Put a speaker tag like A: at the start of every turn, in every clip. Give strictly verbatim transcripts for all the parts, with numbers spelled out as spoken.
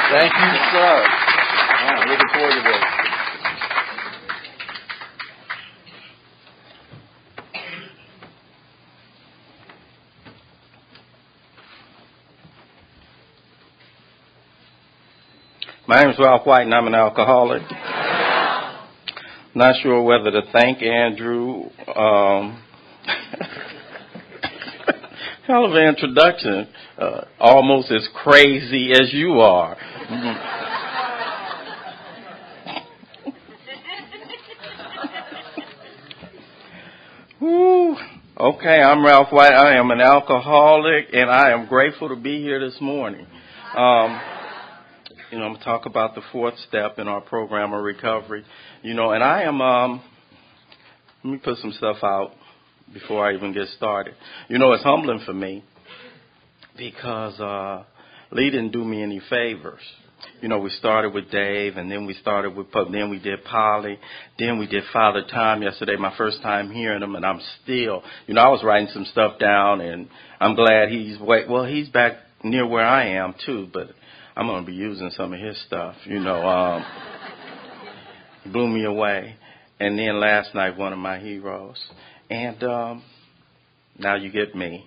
A: Thank you, sir. I'm looking forward to this.
B: My name is Ralph White, and I'm an alcoholic. Not sure whether to thank Andrew. Um, hell of an introduction. Uh, almost as crazy as you are. Woo. Okay, I'm Ralph White. I am an alcoholic, and I am grateful to be here this morning. Um, You know, I'm going to talk about the fourth step in our program of recovery. You know, and I am, um, let me put some stuff out before I even get started. You know, it's humbling for me because uh, Lee didn't do me any favors. You know, we started with Dave, and then we started with, then we did Polly, then we did Father Tom yesterday, my first time hearing him, and I'm still, you know, I was writing some stuff down, and I'm glad he's, well, he's back near where I am, too, but I'm going to be using some of his stuff, you know. Um, blew me away. And then last night, one of my heroes. And um, now you get me.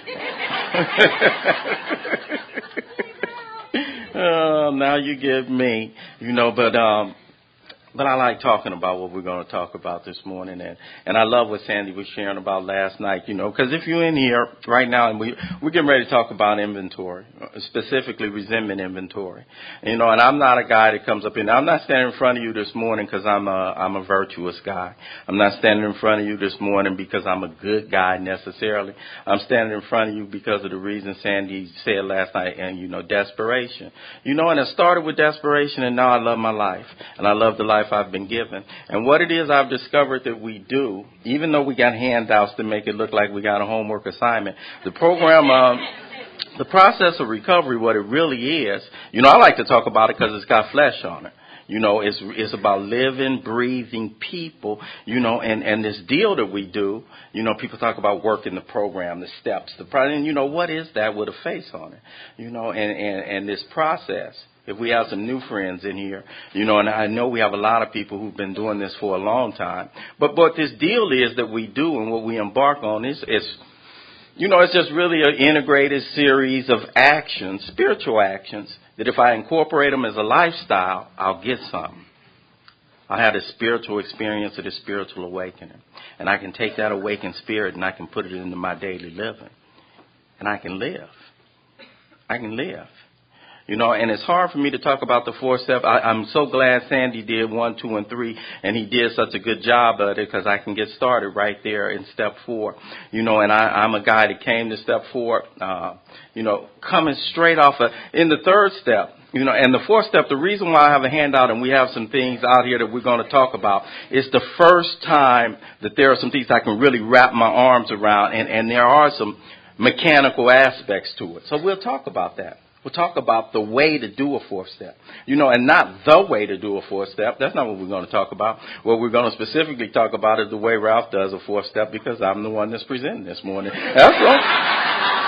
B: uh, now you get me, you know, but um, but I like talking about what we're going to talk about this morning. And, and I love what Sandy was sharing about last night, you know, because if you're in here right now, and we, we're getting ready to talk about inventory, specifically resentment inventory. You know, and I'm not a guy that comes up in, I'm not standing in front of you this morning because I'm a, I'm a virtuous guy. I'm not standing in front of you this morning because I'm a good guy necessarily. I'm standing in front of you because of the reason Sandy said last night, and, you know, desperation. You know, and it started with desperation, and now I love my life, and I love the life I've been given. And what it is I've discovered that we do, even though we got handouts to make it look like we got a homework assignment, the program, um, the process of recovery, what it really is, you know, I like to talk about it because it's got flesh on it. You know, it's it's about living, breathing people, you know, and, and this deal that we do, you know, people talk about working the program, the steps, the problem, and you know, what is that with a face on it? You know, and, and, and this process. If we have some new friends in here, you know, and I know we have a lot of people who've been doing this for a long time. But what this deal is that we do and what we embark on is, is you know, it's just really an integrated series of actions, spiritual actions, that if I incorporate them as a lifestyle, I'll get something. I had a spiritual experience of the spiritual awakening. And I can take that awakened spirit and I can put it into my daily living. And I can live. I can live. You know, and it's hard for me to talk about the four steps. I, I'm so glad Sandy did one, two, and three, and he did such a good job at it because I can get started right there in step four. You know, and I, I'm a guy that came to step four, uh, you know, coming straight off of, in the third step. You know, and the fourth step, the reason why I have a handout and we have some things out here that we're going to talk about is the first time that there are some things I can really wrap my arms around, and, and there are some mechanical aspects to it. So we'll talk about that. We'll talk about the way to do a fourth step, you know, and not the way to do a fourth step. That's not what we're going to talk about. What we're going to specifically talk about is the way Ralph does a fourth step because I'm the one that's presenting this morning. That's all.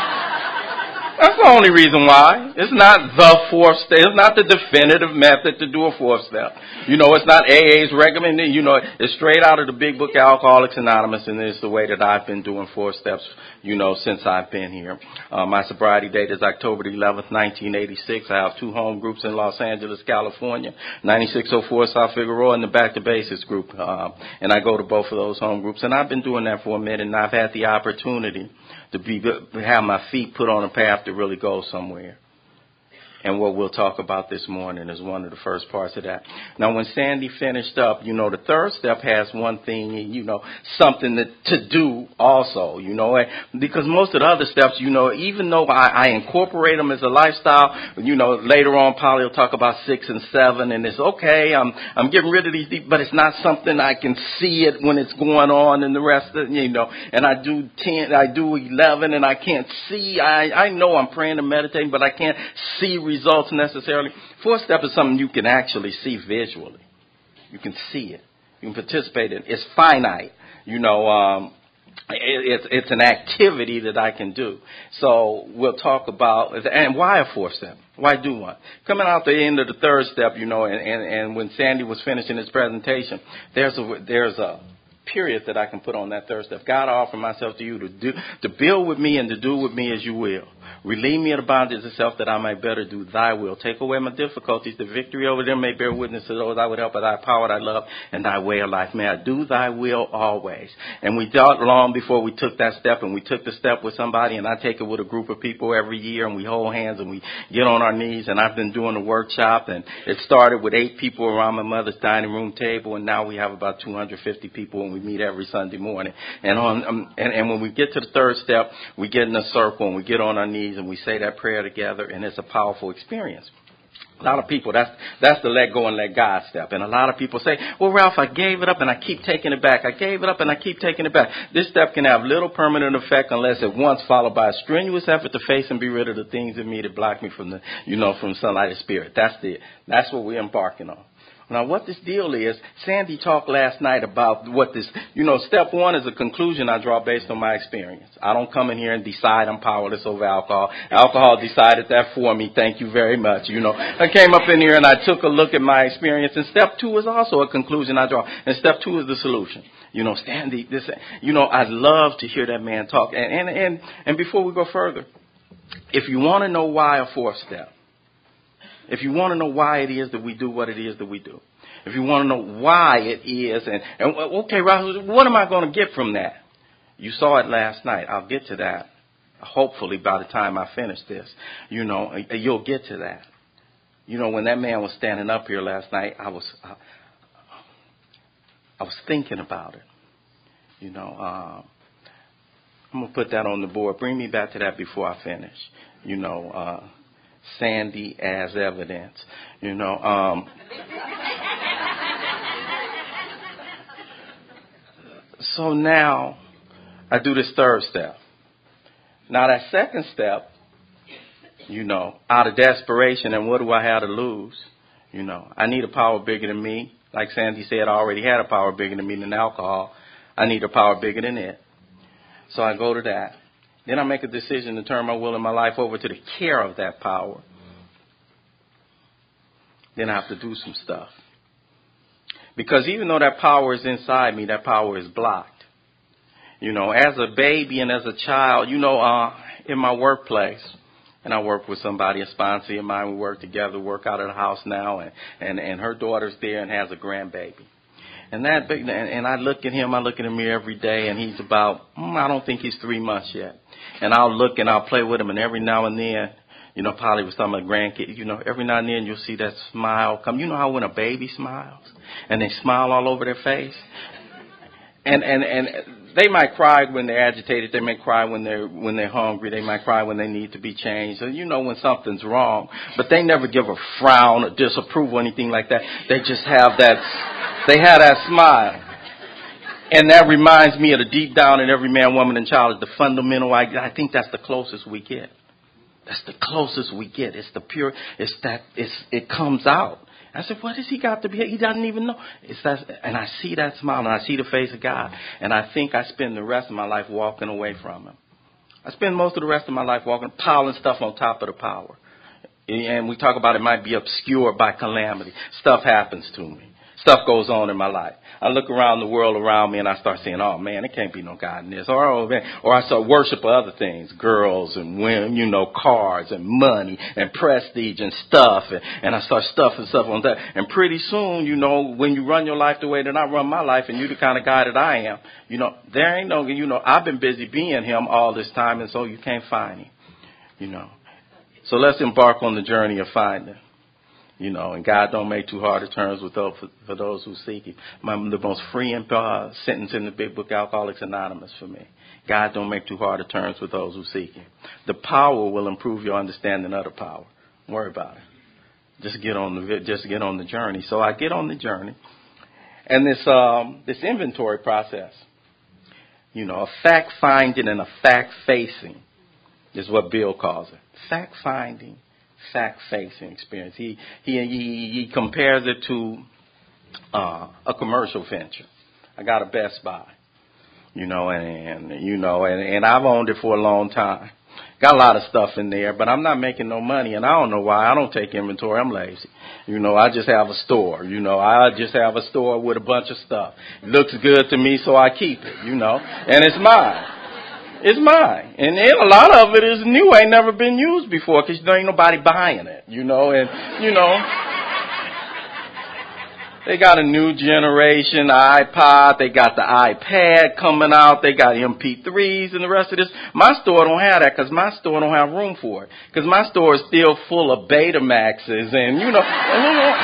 B: That's the only reason why. It's not the fourth step. It's not the definitive method to do a fourth step. You know, it's not A A's recommended. You know, it's straight out of the big book, Alcoholics Anonymous, and it's the way that I've been doing four steps, you know, since I've been here. Uh, my sobriety date is October the eleventh, nineteen eighty-six. I have two home groups in Los Angeles, California, ninety-six oh four South Figueroa, and the Back to Basics group. Uh, and I go to both of those home groups. And I've been doing that for a minute, and I've had the opportunity to be have my feet put on a path to really go somewhere. And what we'll talk about this morning is one of the first parts of that. Now, when Sandy finished up, you know, the third step has one thing, you know, something that, to do also, you know, because most of the other steps, you know, even though I, I incorporate them as a lifestyle, you know, later on, Polly will talk about six and seven, and it's okay, I'm I'm getting rid of these, but it's not something I can see it when it's going on and the rest of, you know, and I do ten, I do eleven, and I can't see, I, I know I'm praying and meditating, but I can't see results necessarily. Fourth step is something you can actually see visually. You can see it. You can participate in it. It's finite. You know, um, It's it's an activity that I can do. So we'll talk about, and why a fourth step? Why do one? Coming out the end of the third step, you know, and, and, and when Sandy was finishing his presentation, there's a there's a period that I can put on that third step. God, I offer myself to you to do to build with me and to do with me as you will. Relieve me of the bondage of self that I might better do thy will. Take away my difficulties. The victory over them may bear witness to those I would help by thy power, thy love, and thy way of life. May I do thy will always. And we thought long before we took that step, and we took the step with somebody, and I take it with a group of people every year, and we hold hands and we get on our knees. And I've been doing a workshop, and it started with eight people around my mother's dining room table, and now we have about two hundred fifty people, and we meet every Sunday morning. And on um, and, and when we get to the third step, we get in a circle and we get on our knees and we say that prayer together, and it's a powerful experience. A lot of people, that's that's the let go and let God step. And a lot of people say, well, Ralph, I gave it up and I keep taking it back. I gave it up and I keep taking it back. This step can have little permanent effect unless it once followed by a strenuous effort to face and be rid of the things in me that block me from the, you know, from sunlight of spirit. That's the, that's what we're embarking on. Now, what this deal is, Sandy talked last night about what this, you know, step one is a conclusion I draw based on my experience. I don't come in here and decide I'm powerless over alcohol. Alcohol decided that for me. Thank you very much. You know, I came up in here and I took a look at my experience. And step two is also a conclusion I draw. And step two is the solution. You know, Sandy, this, you know, I'd love to hear that man talk. And, and, and, and before we go further, if you want to know why a fourth step, if you want to know why it is that we do what it is that we do, if you want to know why it is, and, and okay, Rahul, what am I going to get from that? You saw it last night. I'll get to that. Hopefully by the time I finish this, you know, you'll get to that. You know, when that man was standing up here last night, I was, I, I was thinking about it. You know, um, I'm going to put that on the board. Bring me back to that before I finish. You know, uh, Sandy as evidence, you know. Um, so now I do this third step. Now that second step, you know, out of desperation, and what do I have to lose? You know, I need a power bigger than me. Like Sandy said, I already had a power bigger than me than alcohol. I need a power bigger than it. So I go to that. Then I make a decision to turn my will and my life over to the care of that power. Then I have to do some stuff. Because even though that power is inside me, that power is blocked. You know, as a baby and as a child, you know, uh, in my workplace, and I work with somebody, a sponsor of mine, we work together, work out of the house now, and, and, and her daughter's there and has a grandbaby. And that big, and, and I look at him, I look at him here every day, and he's about, mm, I don't think he's three months yet. And I'll look and I'll play with him, and every now and then, you know, Polly was talking about grandkids, you know, every now and then you'll see that smile come. You know how when a baby smiles, and they smile all over their face? And, and, and they might cry when they're agitated, they may cry when they're, when they're hungry, they might cry when they need to be changed, and you know when something's wrong, but they never give a frown or disapproval or anything like that. They just have that, they have that smile. And that reminds me of the deep down in every man, woman, and child is the fundamental. I, I think that's the closest we get. That's the closest we get. It's the pure, it's that, it's, it comes out. I said, what has he got to be? He doesn't even know. It's that, and I see that smile, and I see the face of God, and I think I spend the rest of my life walking away from him. I spend most of the rest of my life walking, piling stuff on top of the power. And we talk about it might be obscured by calamity. Stuff happens to me. Stuff goes on in my life. I look around the world around me and I start saying, oh man, there can't be no God in this. Or, oh, man. Or I start worshiping other things, girls and women, you know, cars and money and prestige and stuff. And, and I start stuffing stuff on that. And pretty soon, you know, when you run your life the way that I run my life and you're the kind of guy that I am, you know, there ain't no, you know, I've been busy being him all this time, and so you can't find him, you know. So let's embark on the journey of finding. You know, and God don't make too hard of terms with those, for, for those who seek Him. My, the most freeing uh, sentence in the big book, Alcoholics Anonymous, for me. God don't make too hard of terms with those who seek Him. The power will improve your understanding of the power. Don't worry about it. Just get on the just get on the journey. So I get on the journey, and this um, this inventory process, you know, a fact finding and a fact facing, is what Bill calls it. Fact finding. Fact-facing experience. He he he, he compares it to uh, a commercial venture. I got a Best Buy, You know, and, and you know, and, and I've owned it for a long time. Got a lot of stuff in there, but I'm not making no money, and I don't know why. I don't take inventory. I'm lazy. You know, I just have a store. You know, I just have a store with a bunch of stuff. It looks good to me, so I keep it, you know, and it's mine. It's mine. And then a lot of it is new, ain't never been used before, because there ain't nobody buying it, you know, and, you know. They got a new generation iPod. They got the iPad coming out. They got M P threes and the rest of this. My store don't have that because my store don't have room for it. Because my store is still full of Betamaxes and, you know, and, you know,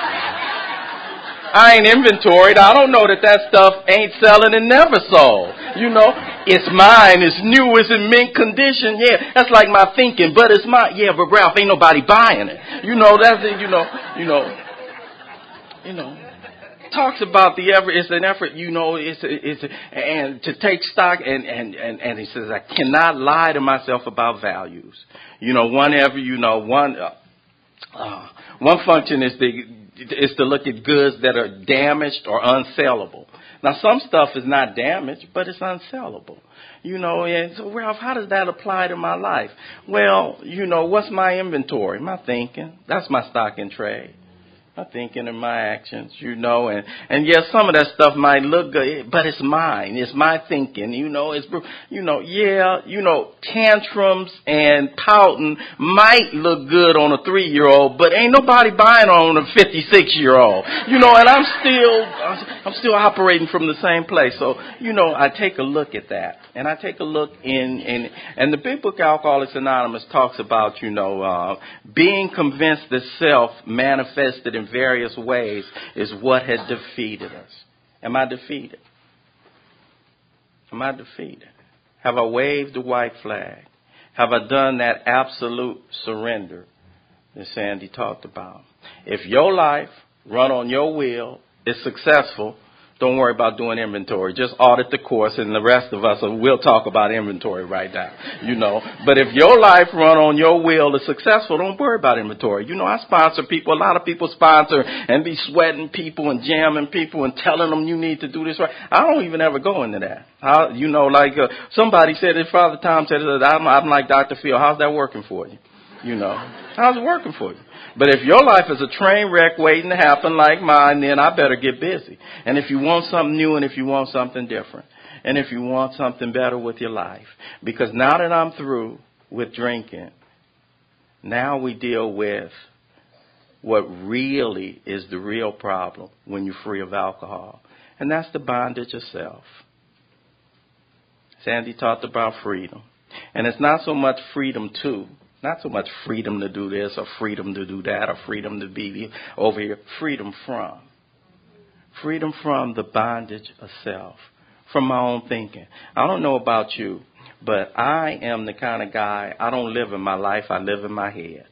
B: I ain't inventoried. I don't know that that stuff ain't selling and never sold. You know, it's mine. It's new. It's in mint condition. Yeah, that's like my thinking. But it's mine. Yeah, but Ralph, ain't nobody buying it. You know, that's it. You know, you know. You know, talks about the effort. It's an effort, you know, it's a, it's a, and to take stock. And, and, and, and he says, I cannot lie to myself about values. You know, one ever, you know, one, uh, uh, one function is to, is to look at goods that are damaged or unsellable. Now, some stuff is not damaged, but it's unsellable. You know, and so, Ralph, how does that apply to my life? Well, you know, what's my inventory? My thinking. That's my stock in trade. My thinking and my actions, you know, and, and yes, some of that stuff might look good, but it's mine. It's my thinking, you know, it's, you know, yeah, you know, tantrums and pouting might look good on a three-year-old, but ain't nobody buying on a fifty-six-year-old, you know, and I'm still, I'm still operating from the same place. So, you know, I take a look at that, and I take a look in, in and the big book Alcoholics Anonymous talks about, you know, uh, being convinced that self manifested in various ways is what had defeated us. Am I defeated? Am I defeated? Have I waved the white flag? Have I done that absolute surrender that Sandy talked about? If your life run on your will is successful, don't worry about doing inventory. Just audit the course, and the rest of us, we'll talk about inventory right now, you know. But if your life run on your will is successful, don't worry about inventory. You know, I sponsor people. A lot of people sponsor and be sweating people and jamming people and telling them you need to do this right. I don't even ever go into that. How, you know, like uh, somebody said, if Father Tom said, I'm, I'm like Doctor Phil. How's that working for you? You know, how's it working for you? But if your life is a train wreck waiting to happen like mine, then I better get busy. And if you want something new and if you want something different and if you want something better with your life, because now that I'm through with drinking, now we deal with what really is the real problem when you're free of alcohol. And that's the bondage of self. Sandy talked about freedom. And it's not so much freedom to. Not so much freedom to do this or freedom to do that or freedom to be over here. Freedom from. Freedom from the bondage of self. From my own thinking. I don't know about you, but I am the kind of guy, I don't live in my life, I live in my head.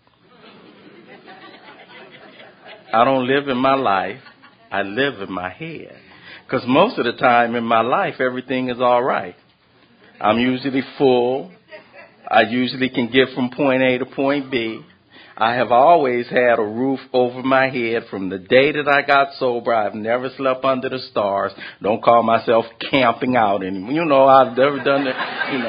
B: I don't live in my life, I live in my head. Because most of the time in my life, everything is all right. I'm usually full. I usually can get from point A to point B. I have always had a roof over my head from the day that I got sober. I've never slept under the stars. Don't call myself camping out anymore. You know, I've never done that, you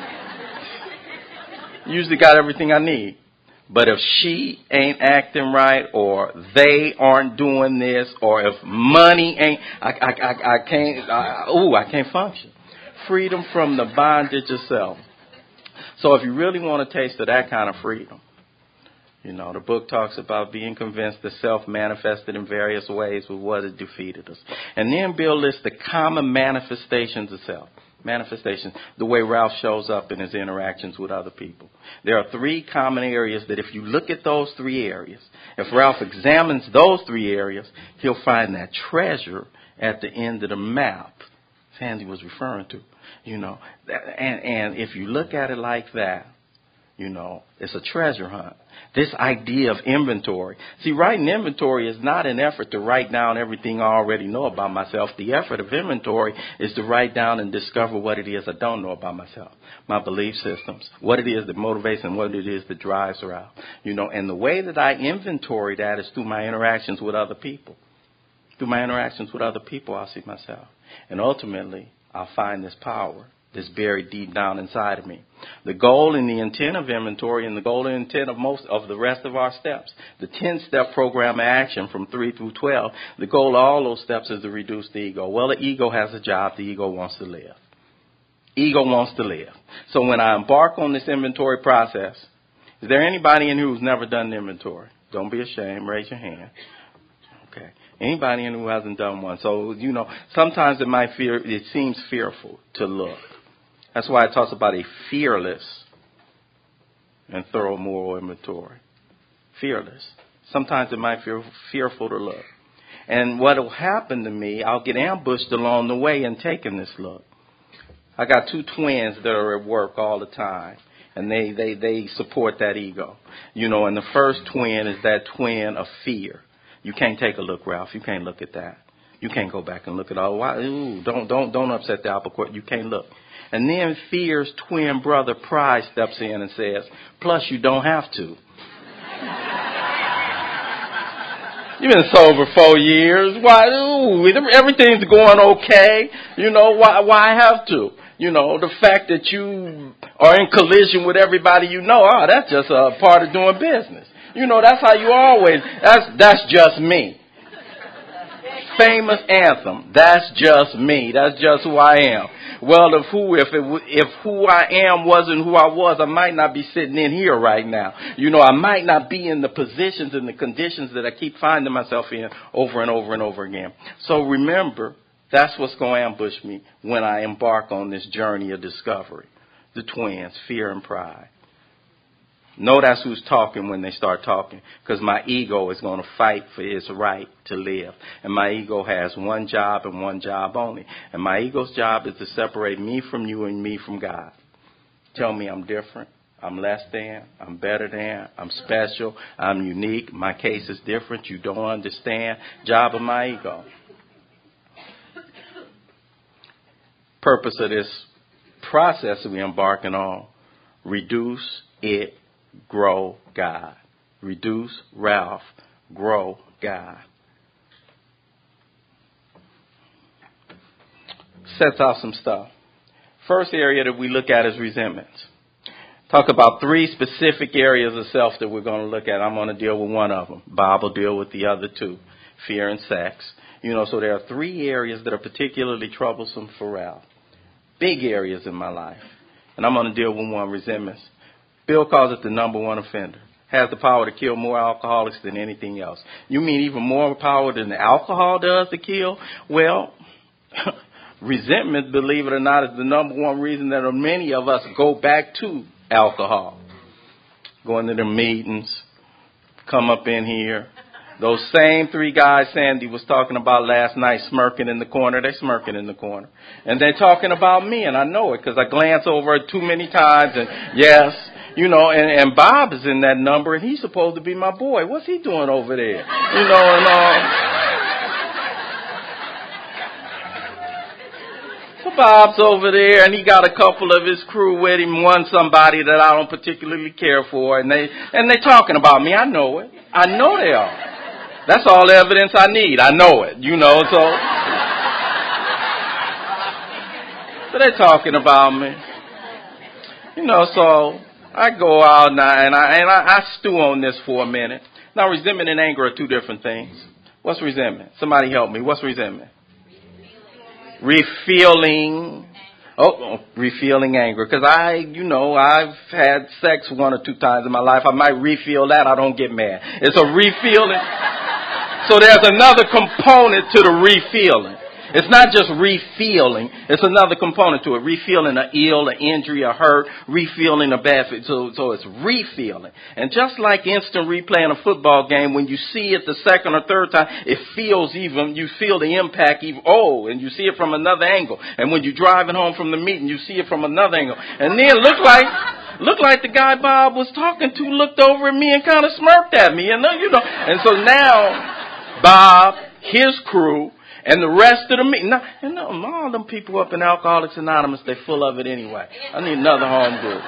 B: know. Usually got everything I need. But if she ain't acting right or they aren't doing this or if money ain't, I, I, I, I can't, I, ooh, I can't function. Freedom from the bondage of self. So if you really want a taste of that kind of freedom, you know, the book talks about being convinced that self manifested in various ways with what it defeated us. And then Bill lists the common manifestations of self. Manifestations, the way Ralph shows up in his interactions with other people. There are three common areas that if you look at those three areas, if Ralph examines those three areas, he'll find that treasure at the end of the map Sandy was referring to. You know, and, and if you look at it like that, you know, it's a treasure hunt. This idea of inventory. See, writing inventory is not an effort to write down everything I already know about myself. The effort of inventory is to write down and discover what it is I don't know about myself, my belief systems, what it is that motivates and what it is that drives around. You know, and the way that I inventory that is through my interactions with other people. Through my interactions with other people, I'll see myself. And ultimately, I'll find this power that's buried deep down inside of me. The goal and the intent of inventory and the goal and intent of most of the rest of our steps, the ten-step program of action from three through twelve, the goal of all those steps is to reduce the ego. Well, the ego has a job. The ego wants to live. Ego wants to live. So when I embark on this inventory process, is there anybody in here who's never done an inventory? Don't be ashamed. Raise your hand. Okay. Anybody in here who hasn't done one? So, you know, sometimes it might fear, it seems fearful to look. That's why it talks about a fearless and thorough moral inventory. Fearless. Sometimes it might feel fearful to look. And what will happen to me, I'll get ambushed along the way in taking this look. I got two twins that are at work all the time. And they, they, they support that ego. You know, and the first twin is that twin of fear. You can't take a look, Ralph. You can't look at that. You can't go back and look at all. Why? Ooh, don't, don't, don't upset the apple cart. You can't look. And then fear's twin brother pride steps in and says, plus you don't have to. You've been sober four years. Why? Ooh, everything's going okay. You know, why, why have to? You know, the fact that you are in collision with everybody you know, oh, that's just a part of doing business. You know, that's how you always, that's, that's just me. Famous anthem, that's just me. That's just who I am. Well, if who, if it, if who I am wasn't who I was, I might not be sitting in here right now. You know, I might not be in the positions and the conditions that I keep finding myself in over and over and over again. So remember, that's what's going to ambush me when I embark on this journey of discovery. The twins, fear and pride. Know that's who's talking when they start talking, because my ego is going to fight for its right to live. And my ego has one job and one job only. And my ego's job is to separate me from you and me from God. Tell me I'm different, I'm less than, I'm better than, I'm special, I'm unique, my case is different, you don't understand. Job of my ego. Purpose of this process that we're embarking on, reduce it, grow God. Reduce Ralph, grow God. Sets out some stuff. First area that we look at is resentments. Talk about three specific areas of self that we're going to look at. I'm going to deal with one of them. Bob will deal with the other two, fear and sex. You know, so there are three areas that are particularly troublesome for Ralph. Big areas in my life. And I'm going to deal with one, resentments. Bill calls it the number one offender. Has the power to kill more alcoholics than anything else. You mean even more power than the alcohol does to kill? Well, resentment, believe it or not, is the number one reason that many of us go back to alcohol. Going to the meetings, come up in here. Those same three guys Sandy was talking about last night smirking in the corner, they're smirking in the corner. And they're talking about me, and I know it because I glance over it too many times, and yes, you know, and, and Bob is in that number, and he's supposed to be my boy. What's he doing over there? You know, and uh, so Bob's over there, and he got a couple of his crew with him, one somebody that I don't particularly care for, and they and they talking about me. I know it. I know they are. That's all the evidence I need. I know it, you know, so. So they're talking about me. You know, so I go out now and I, and I, I stew on this for a minute. Now, resentment and anger are two different things. What's resentment? Somebody help me. What's resentment? Refeeling. Oh, oh refeeling anger. Because I, you know, I've had sex one or two times in my life. I might refeel that. I don't get mad. It's a refeeling. So there's another component to the refeeling. It's not just refeeling. It's another component to it. Refeeling an ill, an injury, a hurt, refeeling a bad fit. So, so it's refeeling. And just like instant replay in a football game, when you see it the second or third time, it feels even, you feel the impact even, oh, and you see it from another angle. And when you're driving home from the meeting, you see it from another angle. And then look like, look like the guy Bob was talking to looked over at me and kind of smirked at me. And, you know, and so now Bob, his crew, and the rest of the meeting. Now, you know, all them people up in Alcoholics Anonymous, they're full of it anyway. I need another home group.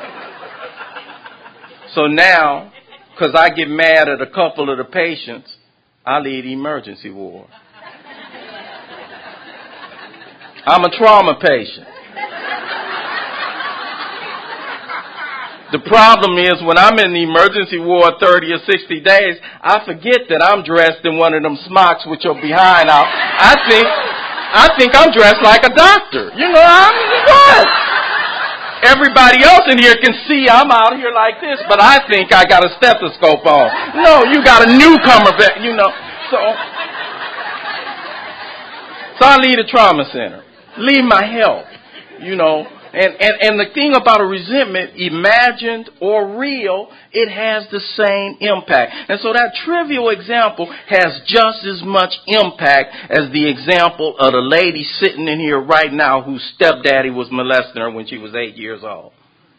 B: So now, because I get mad at a couple of the patients, I lead emergency ward. I'm a trauma patient. The problem is when I'm in the emergency ward thirty or sixty days, I forget that I'm dressed in one of them smocks with your behind out. I think, I think I'm dressed like a doctor. You know, I'm what? Everybody else in here can see I'm out here like this, but I think I got a stethoscope on. No, you got a newcomer back, you know. So, so I leave the trauma center. Leave my help, you know. And, and, and the thing about a resentment, imagined or real, it has the same impact. And so that trivial example has just as much impact as the example of the lady sitting in here right now whose stepdaddy was molesting her when she was eight years old.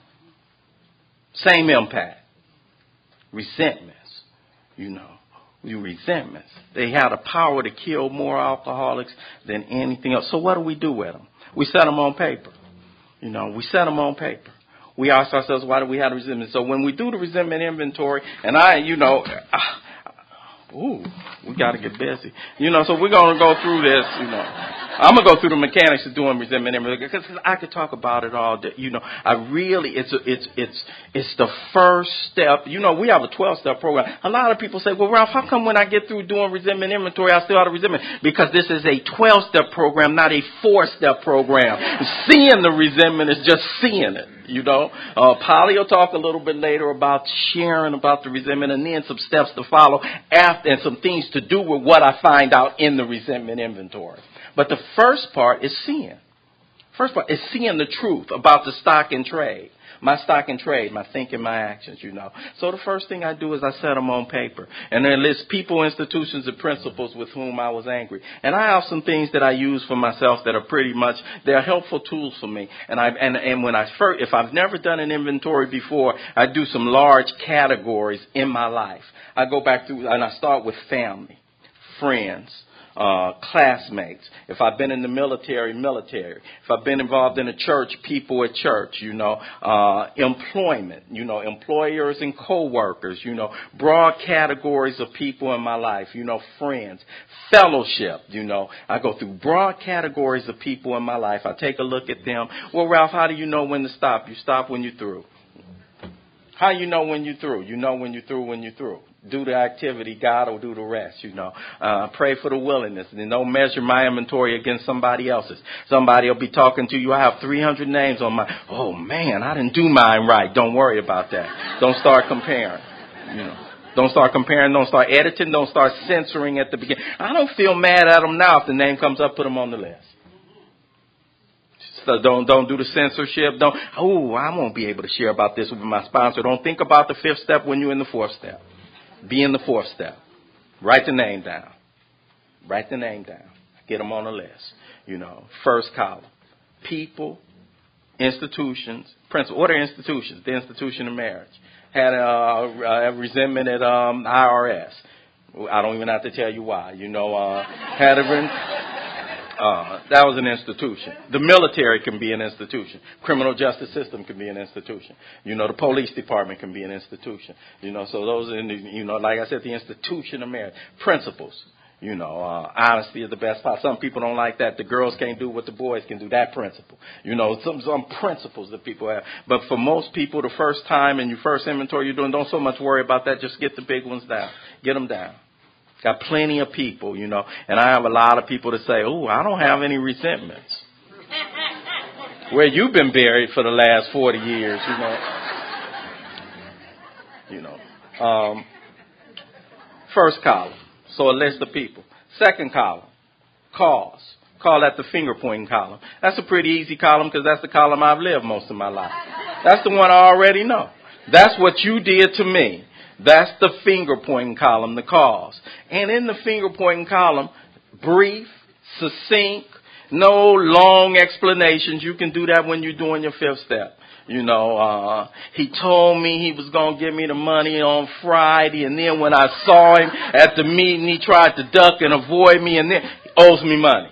B: Same impact. Resentments, you know. You resentments. They have the power to kill more alcoholics than anything else. So what do we do with them? We set them on paper. You know, we set them on paper. We ask ourselves, why do we have resentment? So when we do the resentment inventory, and I, you know, uh, ooh, we got to get busy. You know, so we're going to go through this, you know. I'm going to go through the mechanics of doing resentment inventory because I could talk about it all day. You know, I really, it's, a, it's, it's, it's the first step. You know, we have a twelve-step program. A lot of people say, well, Ralph, how come when I get through doing resentment inventory, I still have a resentment? Because this is a twelve-step program, not a four-step program. Seeing the resentment is just seeing it. You know, uh, Polly will talk a little bit later about sharing about the resentment and then some steps to follow after and some things to do with what I find out in the resentment inventory. But the first part is seeing. First part is seeing the truth about the stock and trade. My stock and trade, my thinking, my actions, you know. So the first thing I do is I set them on paper. And then list people, institutions, and principles with whom I was angry. And I have some things that I use for myself that are pretty much, they're helpful tools for me. And I and, and when I first, if I've never done an inventory before, I do some large categories in my life. I go back through, and I start with family, friends, Uh, classmates. If I've been in the military, military. If I've been involved in a church, people at church, you know, uh, employment, you know, employers and co-workers, you know, broad categories of people in my life, you know, friends, fellowship, you know. I go through broad categories of people in my life. I take a look at them. Well, Ralph, how do you know when to stop? You stop when you're through. How you know when you're through? You know when you're through when you're through. Do the activity, God will do the rest, you know. Uh, pray for the willingness. And don't measure my inventory against somebody else's. Somebody will be talking to you. I have three hundred names on my, oh man, I didn't do mine right. Don't worry about that. Don't start comparing, you know. Don't start comparing. Don't start editing. Don't start censoring at the beginning. I don't feel mad at them now if the name comes up, put them on the list. So don't don't do the censorship. Don't, oh, I won't be able to share about this with my sponsor. Don't think about the fifth step when you're in the fourth step. Be in the fourth step. Write the name down. Write the name down. Get them on the list. You know, first column. People, institutions, principles. What are institutions? The institution of marriage. Had a, a resentment at um, I R S. I don't even have to tell you why. You know, uh, had a... Uh, that was an institution. The military can be an institution. Criminal justice system can be an institution. You know, the police department can be an institution. You know, so those are, in the, you know, like I said, the institution of marriage. Principles. You know, uh, honesty is the best part. Some people don't like that. The girls can't do what the boys can do. That principle. You know, some, some principles that people have. But for most people, the first time in your first inventory you're doing, don't so much worry about that. Just get the big ones down. Get them down. Got plenty of people, you know, and I have a lot of people to say, oh, I don't have any resentments. Where you've been buried for the last forty years, you know. You know. Um, first column, so a list of people. Second column, cause. Call that the finger pointing column. That's a pretty easy column because that's the column I've lived most of my life. That's the one I already know. That's what you did to me. That's the finger pointing column, the cause. And in the finger pointing column, brief, succinct, no long explanations. You can do that when you're doing your fifth step. You know, uh, he told me he was going to give me the money on Friday. And then when I saw him at the meeting, he tried to duck and avoid me. And then he owes me money.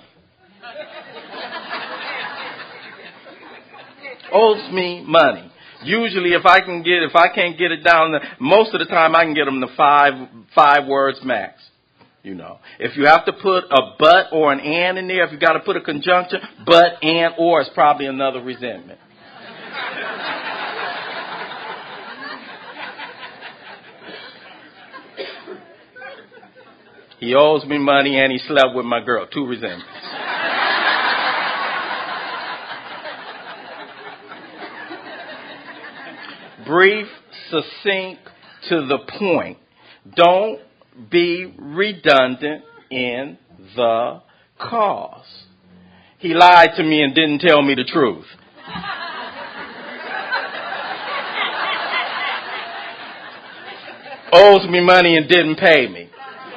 B: Owes me money. Usually, if I can get, if I can't get it down, most of the time I can get them to five, five words max. You know, if you have to put a but or an and in there, if you got to put a conjunction, but, and, or is probably another resentment. He owes me money and he slept with my girl. Two resentments. Brief, succinct, to the point. Don't be redundant in the cause. He lied to me and didn't tell me the truth. Owes me money and didn't pay me.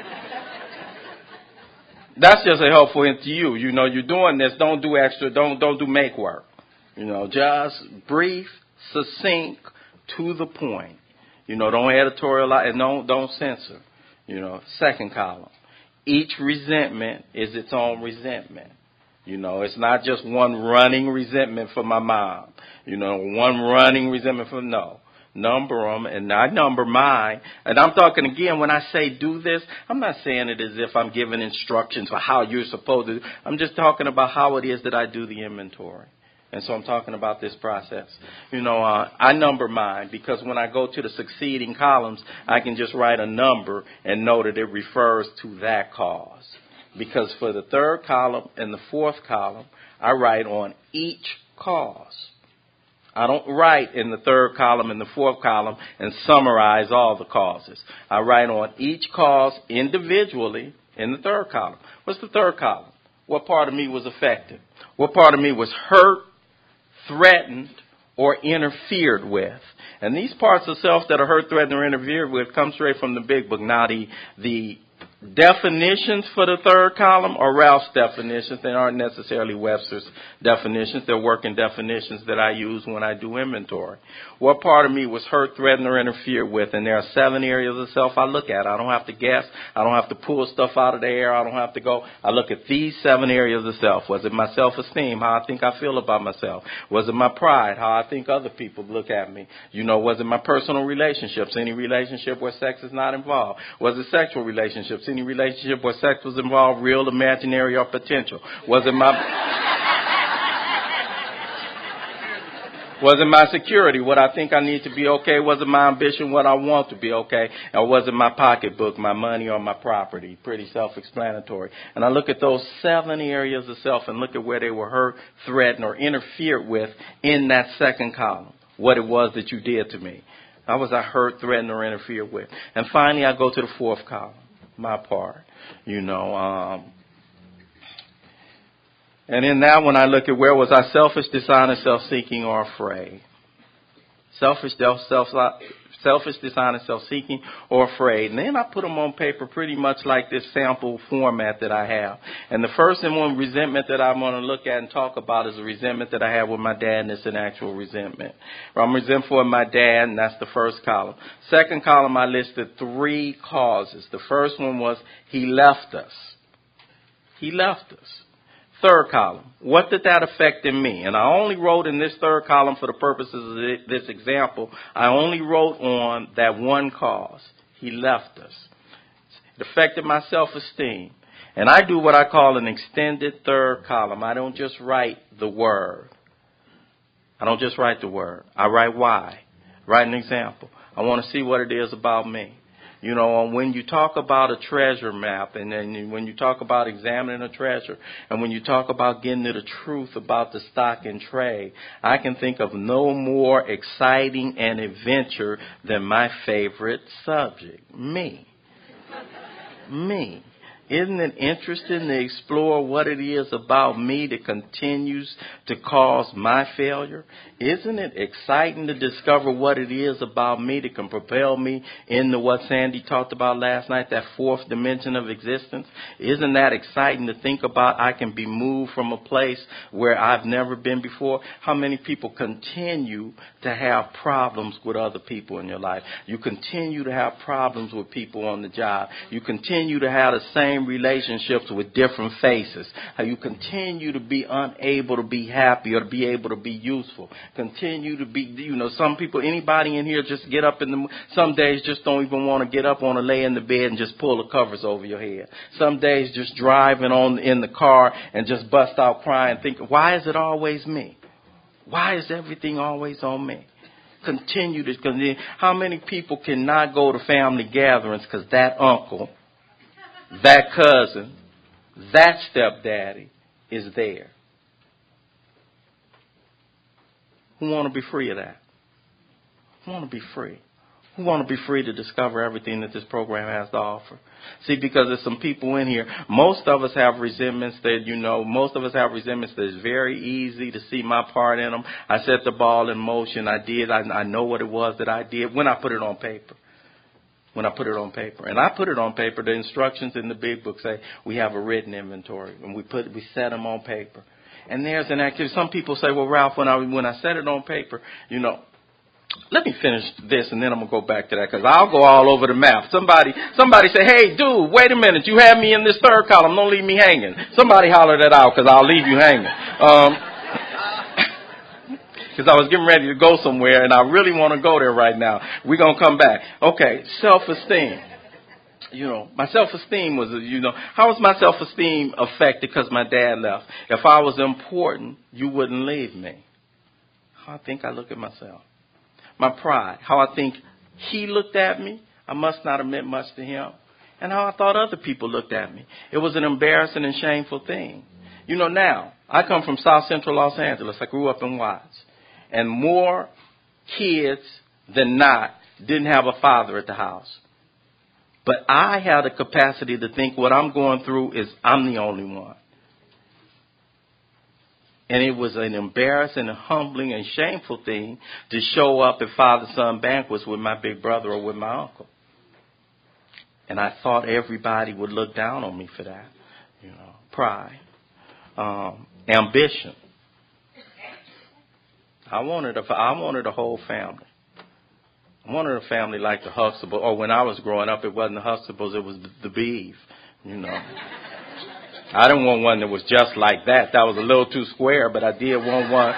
B: That's just a helpful hint to you. You know, you're doing this. Don't do extra. Don't don't do make work. You know, just brief, succinct, to the point. You know, don't editorialize and don't don't censor. You know, second column. Each resentment is its own resentment. You know, it's not just one running resentment for my mom. You know, one running resentment for no. Number them, and I number mine. And I'm talking again, when I say do this, I'm not saying it as if I'm giving instructions for how you're supposed to do. I'm just talking about how it is that I do the inventory. And so I'm talking about this process. You know, uh, I number mine because when I go to the succeeding columns, I can just write a number and know that it refers to that cause. Because for the third column and the fourth column, I write on each cause. I don't write in the third column and the fourth column and summarize all the causes. I write on each cause individually in the third column. What's the third column? What part of me was affected? What part of me was hurt, threatened, or interfered with? And these parts of self that are hurt, threatened, or interfered with come straight from the big book. Now, the, the definitions for the third column are Ralph's definitions. They aren't necessarily Webster's definitions. They're working definitions that I use when I do inventory. What part of me was hurt, threatened, or interfered with? And there are seven areas of self I look at. I don't have to guess. I don't have to pull stuff out of the air. I don't have to go. I look at these seven areas of self. Was it my self-esteem, how I think I feel about myself? Was it my pride, how I think other people look at me? You know, was it my personal relationships, any relationship where sex is not involved? Was it sexual relationships, any relationship where sex was involved, real, imaginary, or potential? Was it my... Was it my security, what I think I need to be okay? Was it my ambition, what I want to be okay? Or was it my pocketbook, my money, or my property? Pretty self-explanatory. And I look at those seven areas of self and look at where they were hurt, threatened, or interfered with in that second column. What it was that you did to me. How was I hurt, threatened, or interfered with? And finally, I go to the fourth column, my part. You know, um... And in that one, I look at where was I selfish, dishonest, self-seeking, or afraid. Selfish, self, self, selfish, dishonest, self-seeking, or afraid. And then I put them on paper pretty much like this sample format that I have. And the first and one resentment that I'm going to look at and talk about is a resentment that I have with my dad, and it's an actual resentment. I'm resentful of my dad, and that's the first column. Second column, I listed three causes. The first one was he left us. He left us. Third column, what did that affect in me? And I only wrote in this third column for the purposes of this example, I only wrote on that one cause. He left us. It affected my self-esteem. And I do what I call an extended third column. I don't just write the word. I don't just write the word. I write why. Write an example. I want to see what it is about me. You know, when you talk about a treasure map, and then when you talk about examining a treasure, and when you talk about getting to the truth about the stock and trade, I can think of no more exciting an adventure than my favorite subject, me. Me. Isn't it interesting to explore what it is about me that continues to cause my failure? Isn't it exciting to discover what it is about me that can propel me into what Sandy talked about last night, that fourth dimension of existence? Isn't that exciting to think about I can be moved from a place where I've never been before? How many people continue to have problems with other people in your life? You continue to have problems with people on the job. You continue to have the same in relationships with different faces. How you continue to be unable to be happy or to be able to be useful. Continue to be, you know, some people, anybody in here just get up in the, some days just don't even want to get up, want to lay in the bed and just pull the covers over your head. Some days just driving on in the car and just bust out crying, think, why is it always me? Why is everything always on me? Continue to continue. How many people cannot go to family gatherings because that uncle, that cousin, that stepdaddy is there? Who want to be free of that? Who want to be free? Who want to be free to discover everything that this program has to offer? See, because there's some people in here. Most of us have resentments that, you know, most of us have resentments that is very easy to see my part in them. I set the ball in motion. I did. I, I know what it was that I did when I put it on paper. When I put it on paper. And I put it on paper. The instructions in the big book say we have a written inventory. And we put we set them on paper. And there's an activity. Some people say, well, Ralph, when I, when I set it on paper, you know, let me finish this and then I'm going to go back to that because I'll go all over the map. Somebody somebody say, hey, dude, wait a minute. You have me in this third column. Don't leave me hanging. Somebody holler that out because I'll leave you hanging. Um, because I was getting ready to go somewhere and I really want to go there right now. We're going to come back. Okay, self-esteem. You know, my self-esteem was, you know, how was my self-esteem affected because my dad left? If I was important, you wouldn't leave me. How I think I look at myself. My pride, how I think he looked at me. I must not have meant much to him. And how I thought other people looked at me. It was an embarrassing and shameful thing. You know, now, I come from South Central Los Angeles. I grew up in Watts. And more kids than not didn't have a father at the house. But I had a capacity to think what I'm going through is I'm the only one. And it was an embarrassing, humbling, and shameful thing to show up at father-son banquets with my big brother or with my uncle. And I thought everybody would look down on me for that. You know, pride, um, ambition. I wanted a, I wanted a whole family. I wanted a family like the Huxtables. Or when I was growing up, it wasn't the Huxtables, it was the Beeve. You know. I didn't want one that was just like that. That was a little too square, but I did want one.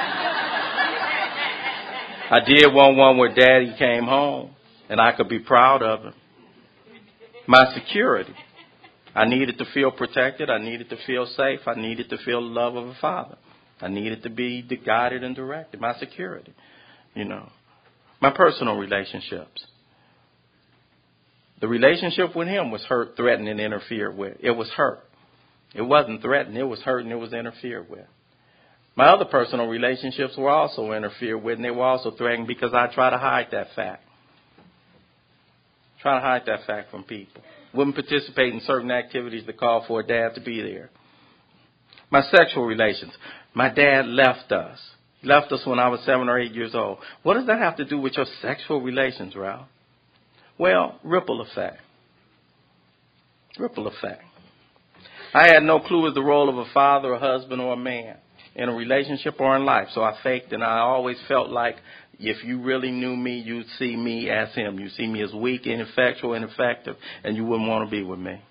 B: I did want one where Daddy came home and I could be proud of him. My security. I needed to feel protected. I needed to feel safe. I needed to feel the love of a father. I needed to be guided and directed. My security, you know. My personal relationships. The relationship with him was hurt, threatened, and interfered with. It was hurt. It wasn't threatened. It was hurt and it was interfered with. My other personal relationships were also interfered with and they were also threatened because I try to hide that fact. Try to hide that fact from people. Wouldn't participate in certain activities that call for a dad to be there. My sexual relations. My dad left us. He left us when I was seven or eight years old. What does that have to do with your sexual relations, Ralph? Well, ripple effect. Ripple effect. I had no clue as the role of a father, a husband, or a man in a relationship or in life. So I faked, and I always felt like if you really knew me, you'd see me as him. You'd see me as weak, ineffectual, ineffective, and you wouldn't want to be with me.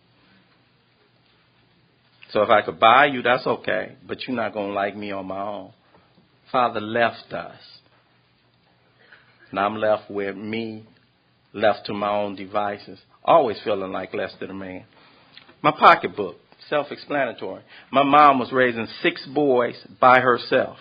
B: So if I could buy you, that's okay, but you're not going to like me on my own. Father left us, and I'm left with me, left to my own devices, always feeling like less than a man. My pocketbook. Self-explanatory. My mom was raising six boys by herself.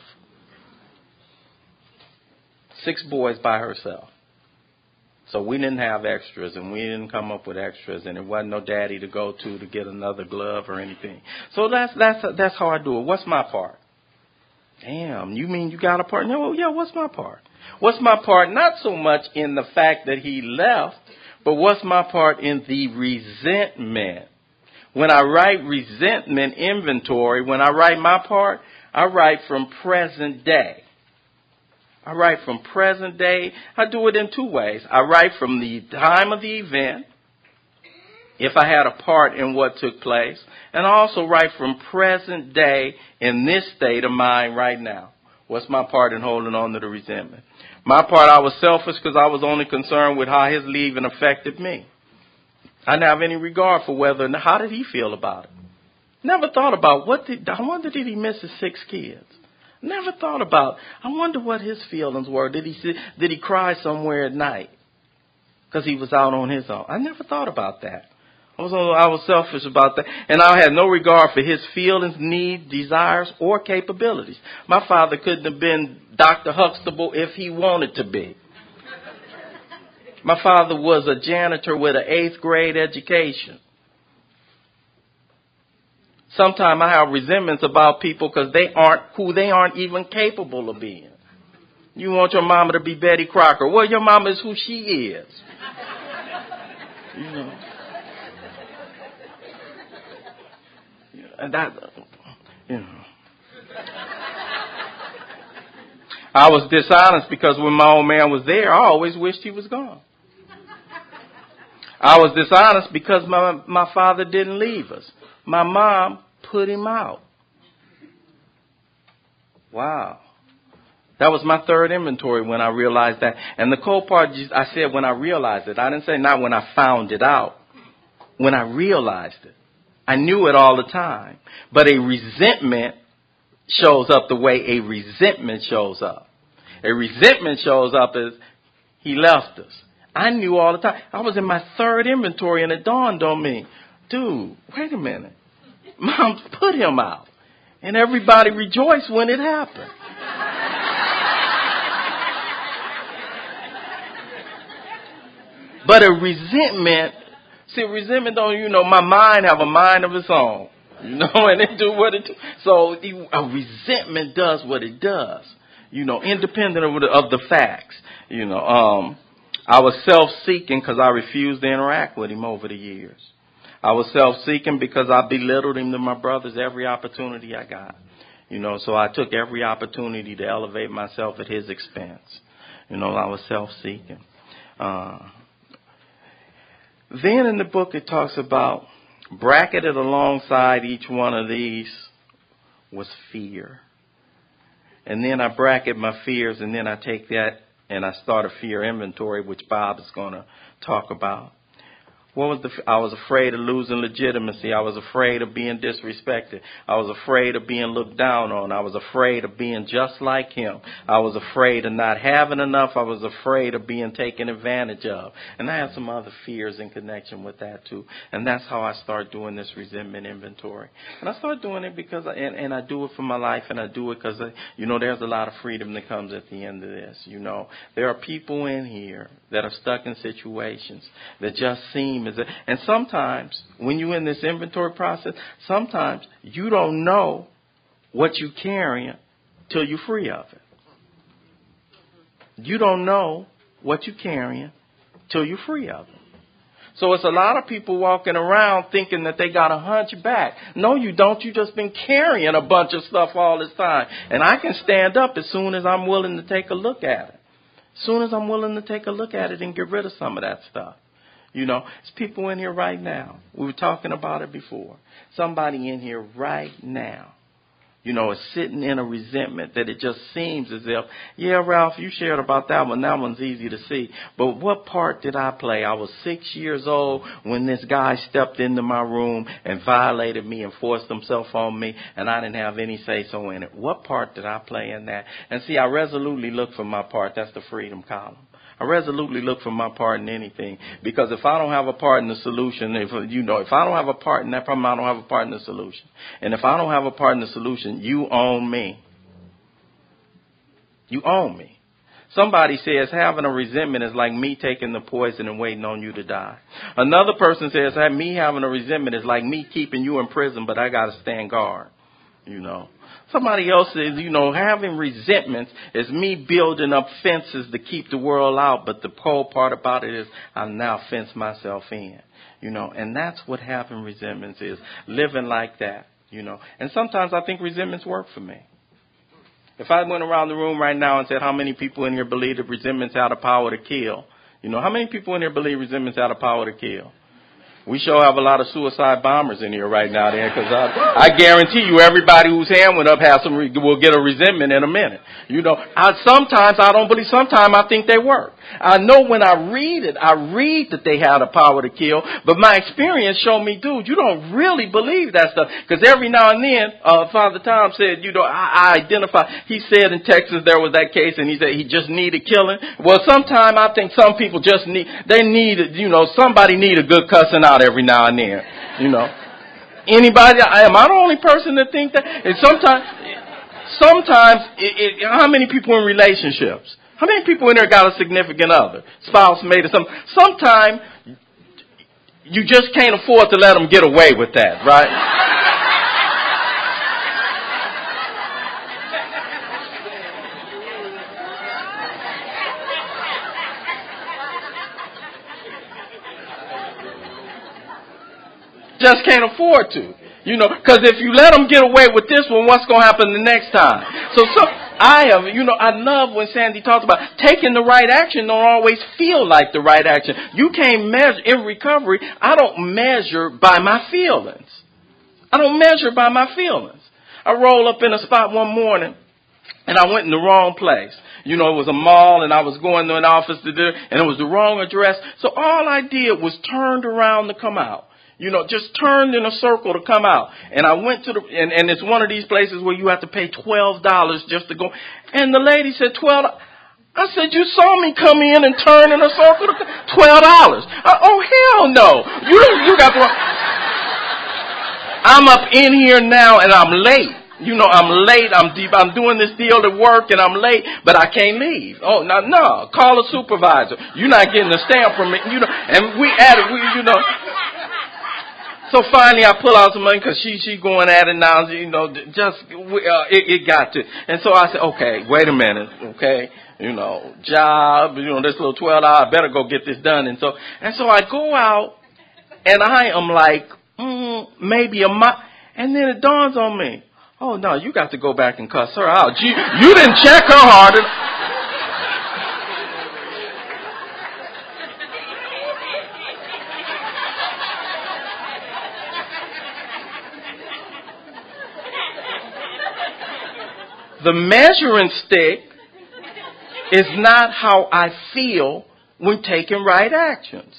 B: Six boys by herself. So we didn't have extras and we didn't come up with extras and there wasn't no daddy to go to to get another glove or anything. So that's that's that's how I do it. What's my part? Damn, you mean you got a part? No, yeah, what's my part? What's my part? Not so much in the fact that he left, but what's my part in the resentment? When I write resentment inventory, when I write my part, I write from present day. I write from present day. I do it in two ways. I write from the time of the event, if I had a part in what took place, and I also write from present day in this state of mind right now. What's my part in holding on to the resentment? My part, I was selfish because I was only concerned with how his leaving affected me. I didn't have any regard for whether, how did he feel about it? Never thought about what did, I wonder did he miss his six kids? Never thought about, I wonder what his feelings were. Did he sit, did he cry somewhere at night because he was out on his own? I never thought about that. I was, I was selfish about that. And I had no regard for his feelings, needs, desires, or capabilities. My father couldn't have been Doctor Huxtable if he wanted to be. My father was a janitor with an eighth grade education. Sometimes I have resentments about people because they aren't who they aren't even capable of being. You want your mama to be Betty Crocker. Well, your mama is who she is. You know. And that, you know. I was dishonest because when my old man was there, I always wished he was gone. I was dishonest because my my father didn't leave us. My mom put him out. Wow. That was my third inventory when I realized that. And the cold part, I said when I realized it. I didn't say not when I found it out. When I realized it. I knew it all the time. But a resentment shows up the way a resentment shows up. A resentment shows up as he left us. I knew all the time. I was in my third inventory and it dawned on me. Dude, wait a minute. Mom put him out. And everybody rejoiced when it happened. But a resentment, see, resentment don't, you know, my mind have a mind of its own. You know, and it do what it do. So a resentment does what it does. You know, independent of the, of the facts. You know, um, I was self-seeking because I refused to interact with him over the years. I was self-seeking because I belittled him to my brothers every opportunity I got. You know, so I took every opportunity to elevate myself at his expense. You know, I was self-seeking. Uh, then in the book it talks about bracketed alongside each one of these was fear. And then I bracket my fears, and then I take that and I start a fear inventory, which Bob is going to talk about. What was the? I was afraid of losing legitimacy. I was afraid of being disrespected. I was afraid of being looked down on. I was afraid of being just like him. I was afraid of not having enough. I was afraid of being taken advantage of. And I had some other fears in connection with that too. And that's how I start doing this resentment inventory. And I start doing it because, I, and, and I do it for my life, and I do it because, I, you know, there's a lot of freedom that comes at the end of this. You know, there are people in here that are stuck in situations that just seem as if, and sometimes when you're in this inventory process, sometimes you don't know what you're carrying till you're free of it. You don't know what you're carrying till you're free of it. So it's a lot of people walking around thinking that they got a hunchback. No, you don't. You just been carrying a bunch of stuff all this time. And I can stand up as soon as I'm willing to take a look at it. As soon as I'm willing to take a look at it and get rid of some of that stuff. You know, there's people in here right now. We were talking about it before. Somebody in here right now, you know, is sitting in a resentment that it just seems as if, yeah, Ralph, you shared about that one. That one's easy to see. But what part did I play? I was six years old when this guy stepped into my room and violated me and forced himself on me, and I didn't have any say-so in it. What part did I play in that? And see, I resolutely look for my part. That's the freedom column. I resolutely look for my part in anything, because if I don't have a part in the solution, if you know, if I don't have a part in that problem, I don't have a part in the solution. And if I don't have a part in the solution, you own me. You own me. Somebody says having a resentment is like me taking the poison and waiting on you to die. Another person says me having a resentment is like me keeping you in prison, but I got to stand guard. You know. Somebody else says, you know, having resentments is me building up fences to keep the world out. But the cold part about it is I now fence myself in, you know, and that's what having resentments is, living like that, you know. And sometimes I think resentments work for me. If I went around the room right now and said, how many people in here believe that resentments have the power to kill? You know, how many people in here believe resentments have the power to kill? We sure have a lot of suicide bombers in here right now, there, because I, I guarantee you, everybody whose hand went up has some re- will get a resentment in a minute. You know, I, sometimes I don't believe. Sometimes I think they work. I know when I read it, I read that they have the power to kill, but my experience showed me, dude, you don't really believe that stuff. Because every now and then, uh, Father Tom said, you know, I, I identify. He said in Texas there was that case, and he said he just needed killing. Well, sometimes I think some people just need, they need, you know, somebody need a good cussing out every now and then, you know. Anybody? Am I the only person that think that? And sometimes, sometimes, it, it, how many people in relationships? How many people in there got a significant other, spouse, mate, or something? Sometimes you just can't afford to let them get away with that, right? Just can't afford to, you know, because if you let them get away with this one, what's going to happen the next time? So, so I have, you know, I love when Sandy talks about taking the right action don't always feel like the right action. You can't measure, in recovery, I don't measure by my feelings. I don't measure by my feelings. I roll up in a spot one morning, and I went in the wrong place. You know, it was a mall, and I was going to an office to do, and it was the wrong address. So all I did was turned around to come out. You know, just turned in a circle to come out. And I went to the, and, and it's one of these places where you have to pay twelve dollars just to go. And the lady said, twelve dollars. I said, you saw me come in and turn in a circle to twelve dollars. Uh, oh, hell no. You, you got the, I'm up in here now and I'm late. You know, I'm late. I'm deep. I'm doing this deal at work and I'm late, but I can't leave. Oh, no, no. Call a supervisor. You're not getting a stamp from me. You know, and we added, we, you know. So finally, I pull out some money because she she going at it now. You know, just uh, it, it got to. And so I said, okay, wait a minute, okay, you know, job, you know, this little twelve dollars. I better go get this done. And so and so I go out, and I am like, mm, maybe a month, and then it dawns on me, oh no, you got to go back and cuss her out. You you didn't check her hard enough. The measuring stick is not how I feel when taking right actions.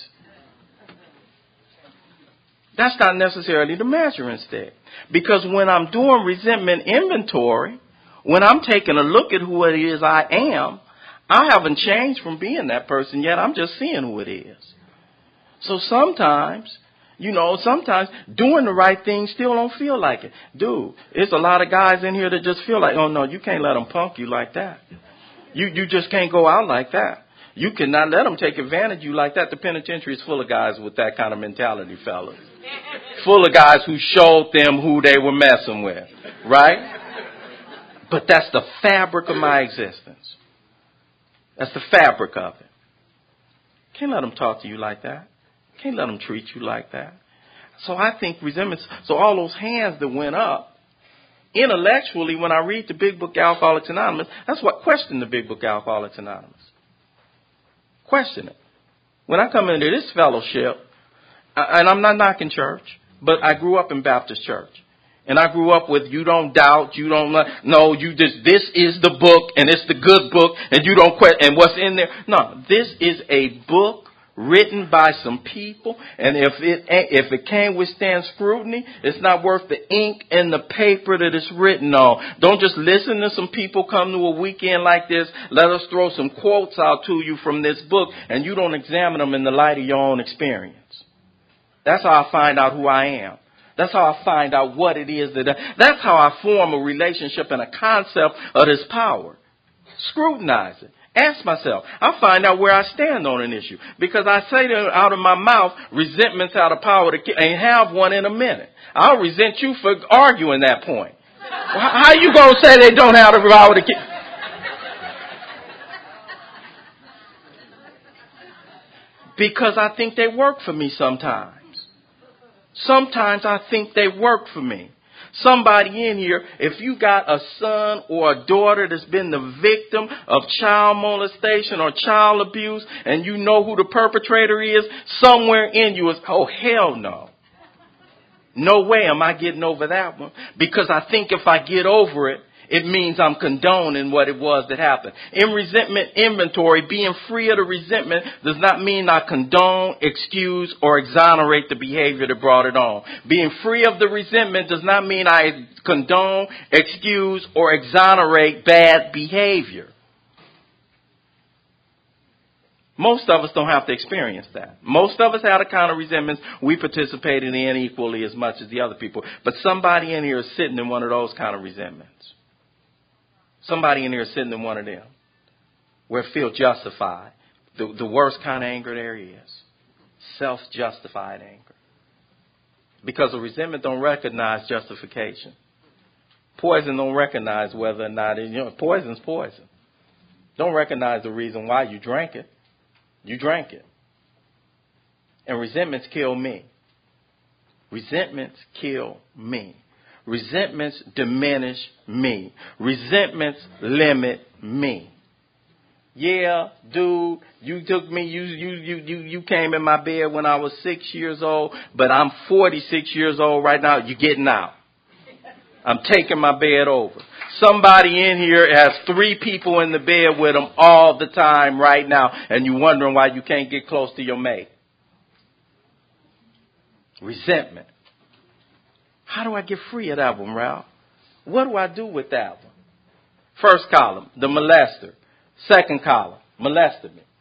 B: That's not necessarily the measuring stick. Because when I'm doing resentment inventory, when I'm taking a look at who it is I am, I haven't changed from being that person yet. I'm just seeing who it is. So sometimes, you know, sometimes doing the right thing still don't feel like it. Dude, it's a lot of guys in here that just feel like, oh, no, you can't let them punk you like that. You you just can't go out like that. You cannot let them take advantage of you like that. The penitentiary is full of guys with that kind of mentality, fellas. Full of guys who showed them who they were messing with, right? But that's the fabric of my existence. That's the fabric of it. Can't let them talk to you like that. Can't let them treat you like that. So I think resentment, so all those hands that went up, intellectually, when I read the Big Book Alcoholics Anonymous, that's what question the Big Book Alcoholics Anonymous. Question it. When I come into this fellowship, and I'm not knocking church, but I grew up in Baptist church. And I grew up with, you don't doubt, you don't, no, you just, this is the book, and it's the good book, and you don't question, and what's in there. No, this is a book written by some people, and if it if it can't withstand scrutiny, it's not worth the ink and the paper that it's written on. Don't just listen to some people come to a weekend like this. Let us throw some quotes out to you from this book, and you don't examine them in the light of your own experience. That's how I find out who I am. That's how I find out what it is that I, that's how I form a relationship and a concept of this power. Scrutinize it. Ask myself. I find out where I stand on an issue. Because I say to, out of my mouth, resentment's out of power to kill, and have one in a minute. I'll resent you for arguing that point. How you going to say they don't have the power to kill? Because I think they work for me sometimes. Sometimes I think they work for me. Somebody in here, if you got a son or a daughter that's been the victim of child molestation or child abuse, and you know who the perpetrator is, somewhere in you is, oh, hell no. No way am I getting over that one. Because I think if I get over it, it means I'm condoning what it was that happened. In resentment inventory, being free of the resentment does not mean I condone, excuse, or exonerate the behavior that brought it on. Being free of the resentment does not mean I condone, excuse, or exonerate bad behavior. Most of us don't have to experience that. Most of us have the kind of resentments we participated in equally as much as the other people. But somebody in here is sitting in one of those kind of resentments. Somebody in here is sitting in one of them where it feels justified. The, the worst kind of anger there is. Self-justified anger. Because the resentment don't recognize justification. Poison don't recognize whether or not, it, you know, poison's poison. Don't recognize the reason why you drank it. You drank it. And resentments kill me. Resentments kill me. Resentments diminish me. Resentments limit me. Yeah, dude, you took me, you, you, you, you, you came in my bed when I was six years old, but I'm forty-six years old right now. You're getting out. I'm taking my bed over. Somebody in here has three people in the bed with them all the time right now, and you're wondering why you can't get close to your mate. Resentment. How do I get free of that one, Ralph? What do I do with that one? First column, the molester. Second column, molested me.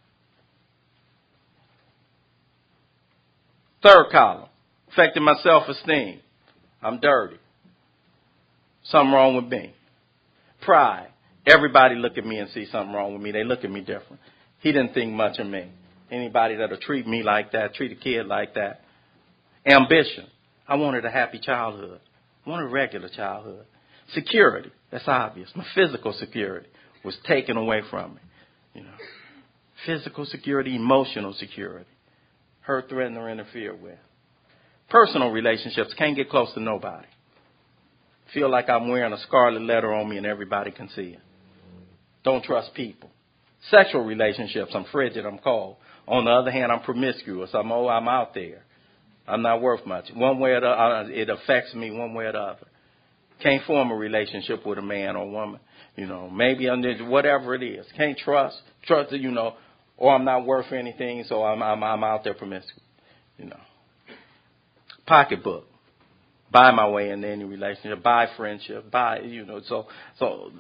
B: Third column, affecting my self-esteem. I'm dirty. Something wrong with me. Pride. Everybody look at me and see something wrong with me. They look at me different. He didn't think much of me. Anybody that'll treat me like that, treat a kid like that. Ambition. I wanted a happy childhood. I wanted a regular childhood. Security. That's obvious. My physical security was taken away from me. You know, physical security, emotional security. Hurt, threatened, or interfered with. Personal relationships. Can't get close to nobody. Feel like I'm wearing a scarlet letter on me and everybody can see it. Don't trust people. Sexual relationships. I'm frigid. I'm cold. On the other hand, I'm promiscuous. I'm oh, I'm out there. I'm not worth much. One way or the other, it affects me one way or the other. Can't form a relationship with a man or woman. You know, maybe under whatever it is. Can't trust. Trust, you know, or I'm not worth anything, so I'm I'm, I'm out there promiscuous. You know. Pocketbook. Buy my way into any relationship. Buy friendship. Buy, you know, so so.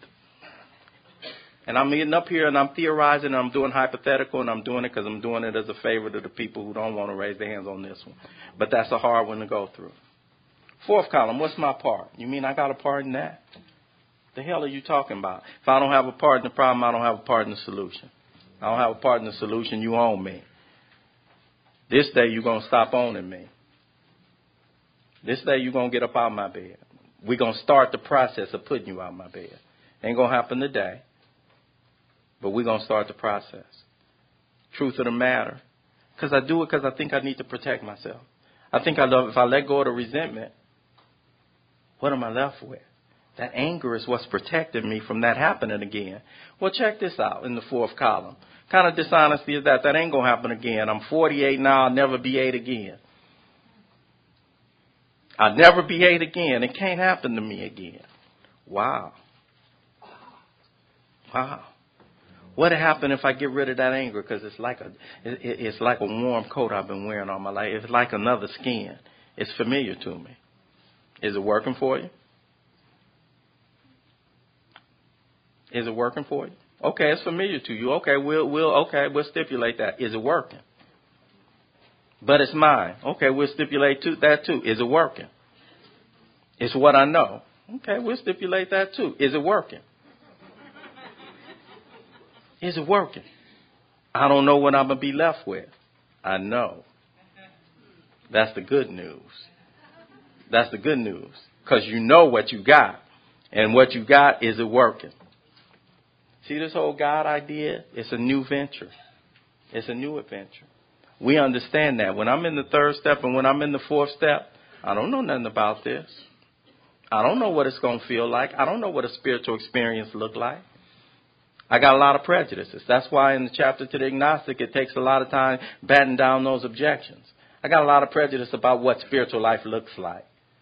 B: And I'm getting up here and I'm theorizing and I'm doing hypothetical and I'm doing it because I'm doing it as a favor to the people who don't want to raise their hands on this one. But that's a hard one to go through. Fourth column, what's my part? You mean I got a part in that? The hell are you talking about? If I don't have a part in the problem, I don't have a part in the solution. I don't have a part in the solution, you own me. This day you're going to stop owning me. This day you're going to get up out of my bed. We're going to start the process of putting you out of my bed. Ain't going to happen today. But we're going to start the process. Truth of the matter. Because I do it because I think I need to protect myself. I think I love, if I let go of the resentment, what am I left with? That anger is what's protecting me from that happening again. Well, check this out in the fourth column. Kind of dishonesty is that. That ain't going to happen again. I'm forty-eight now. I'll never be eight again. I'll never be eight again. It can't happen to me again. Wow. Wow. What'll happen if I get rid of that anger? Because it's like a, it, it's like a warm coat I've been wearing all my life. It's like another skin. It's familiar to me. Is it working for you? Is it working for you? Okay, it's familiar to you. Okay, we'll we'll okay, we'll stipulate that. Is it working? But it's mine. Okay, we'll stipulate to, that too. Is it working? It's what I know. Okay, we'll stipulate that too. Is it working? Is it working? I don't know what I'm going to be left with. I know. That's the good news. That's the good news. Because you know what you got. And what you got, is it working? See this whole God idea? It's a new venture. It's a new adventure. We understand that. When I'm in the third step and when I'm in the fourth step, I don't know nothing about this. I don't know what it's going to feel like. I don't know what a spiritual experience look like. I got a lot of prejudices. That's why in the chapter to the agnostic, it takes a lot of time batting down those objections. I got a lot of prejudice about what spiritual life looks like.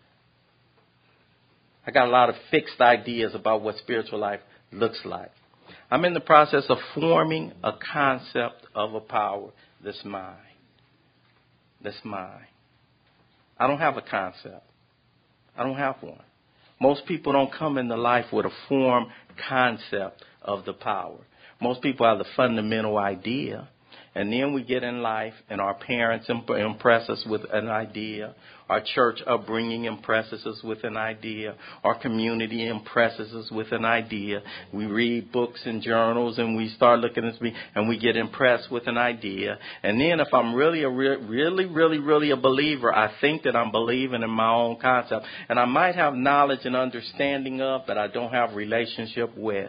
B: I got a lot of fixed ideas about what spiritual life looks like. I'm in the process of forming a concept of a power that's mine. That's mine. I don't have a concept. I don't have one. Most people don't come into life with a formed concept of the power. Most people have the fundamental idea. And then we get in life and our parents imp- impress us with an idea. Our church upbringing impresses us with an idea. Our community impresses us with an idea. We read books and journals and we start looking at me and we get impressed with an idea. And then if I'm really, a re- really, really, really a believer, I think that I'm believing in my own concept. And I might have knowledge and understanding of, but I don't have relationship with.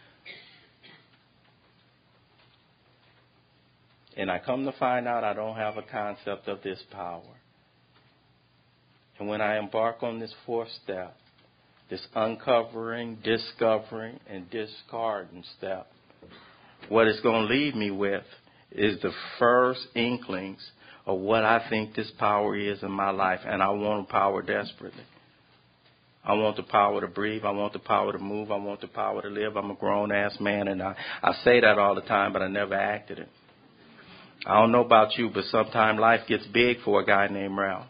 B: And I come to find out I don't have a concept of this power. And when I embark on this fourth step, this uncovering, discovering, and discarding step, what it's going to leave me with is the first inklings of what I think this power is in my life. And I want power desperately. I want the power to breathe. I want the power to move. I want the power to live. I'm a grown-ass man, and I, I say that all the time, but I never acted it. I don't know about you, but sometimes life gets big for a guy named Ralph.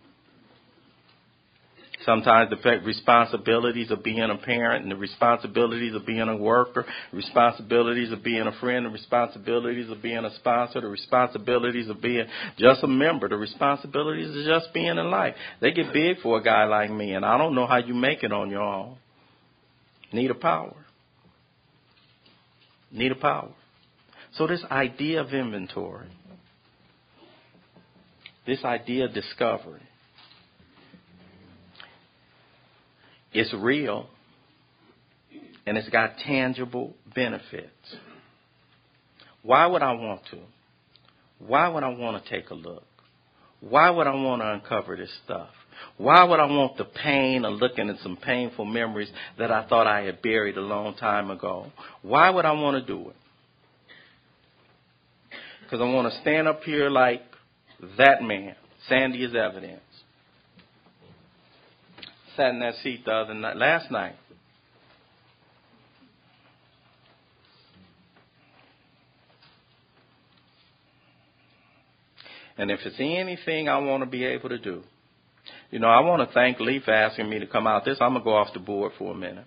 B: Sometimes the responsibilities of being a parent and the responsibilities of being a worker, responsibilities of being a friend, the responsibilities of being a sponsor, the responsibilities of being just a member, the responsibilities of just being in life. They get big for a guy like me, and I don't know how you make it on your own. Need a power. Need a power. So this idea of inventory, this idea of discovery, it's real and it's got tangible benefits. Why would I want to? Why would I want to take a look? Why would I want to uncover this stuff? Why would I want the pain of looking at some painful memories that I thought I had buried a long time ago? Why would I want to do it? Because I want to stand up here like that man. Sandy is evidence. Sat in that seat the other night, last night. And if it's anything I want to be able to do, you know, I want to thank Lee for asking me to come out this. I'm going to go off the board for a minute.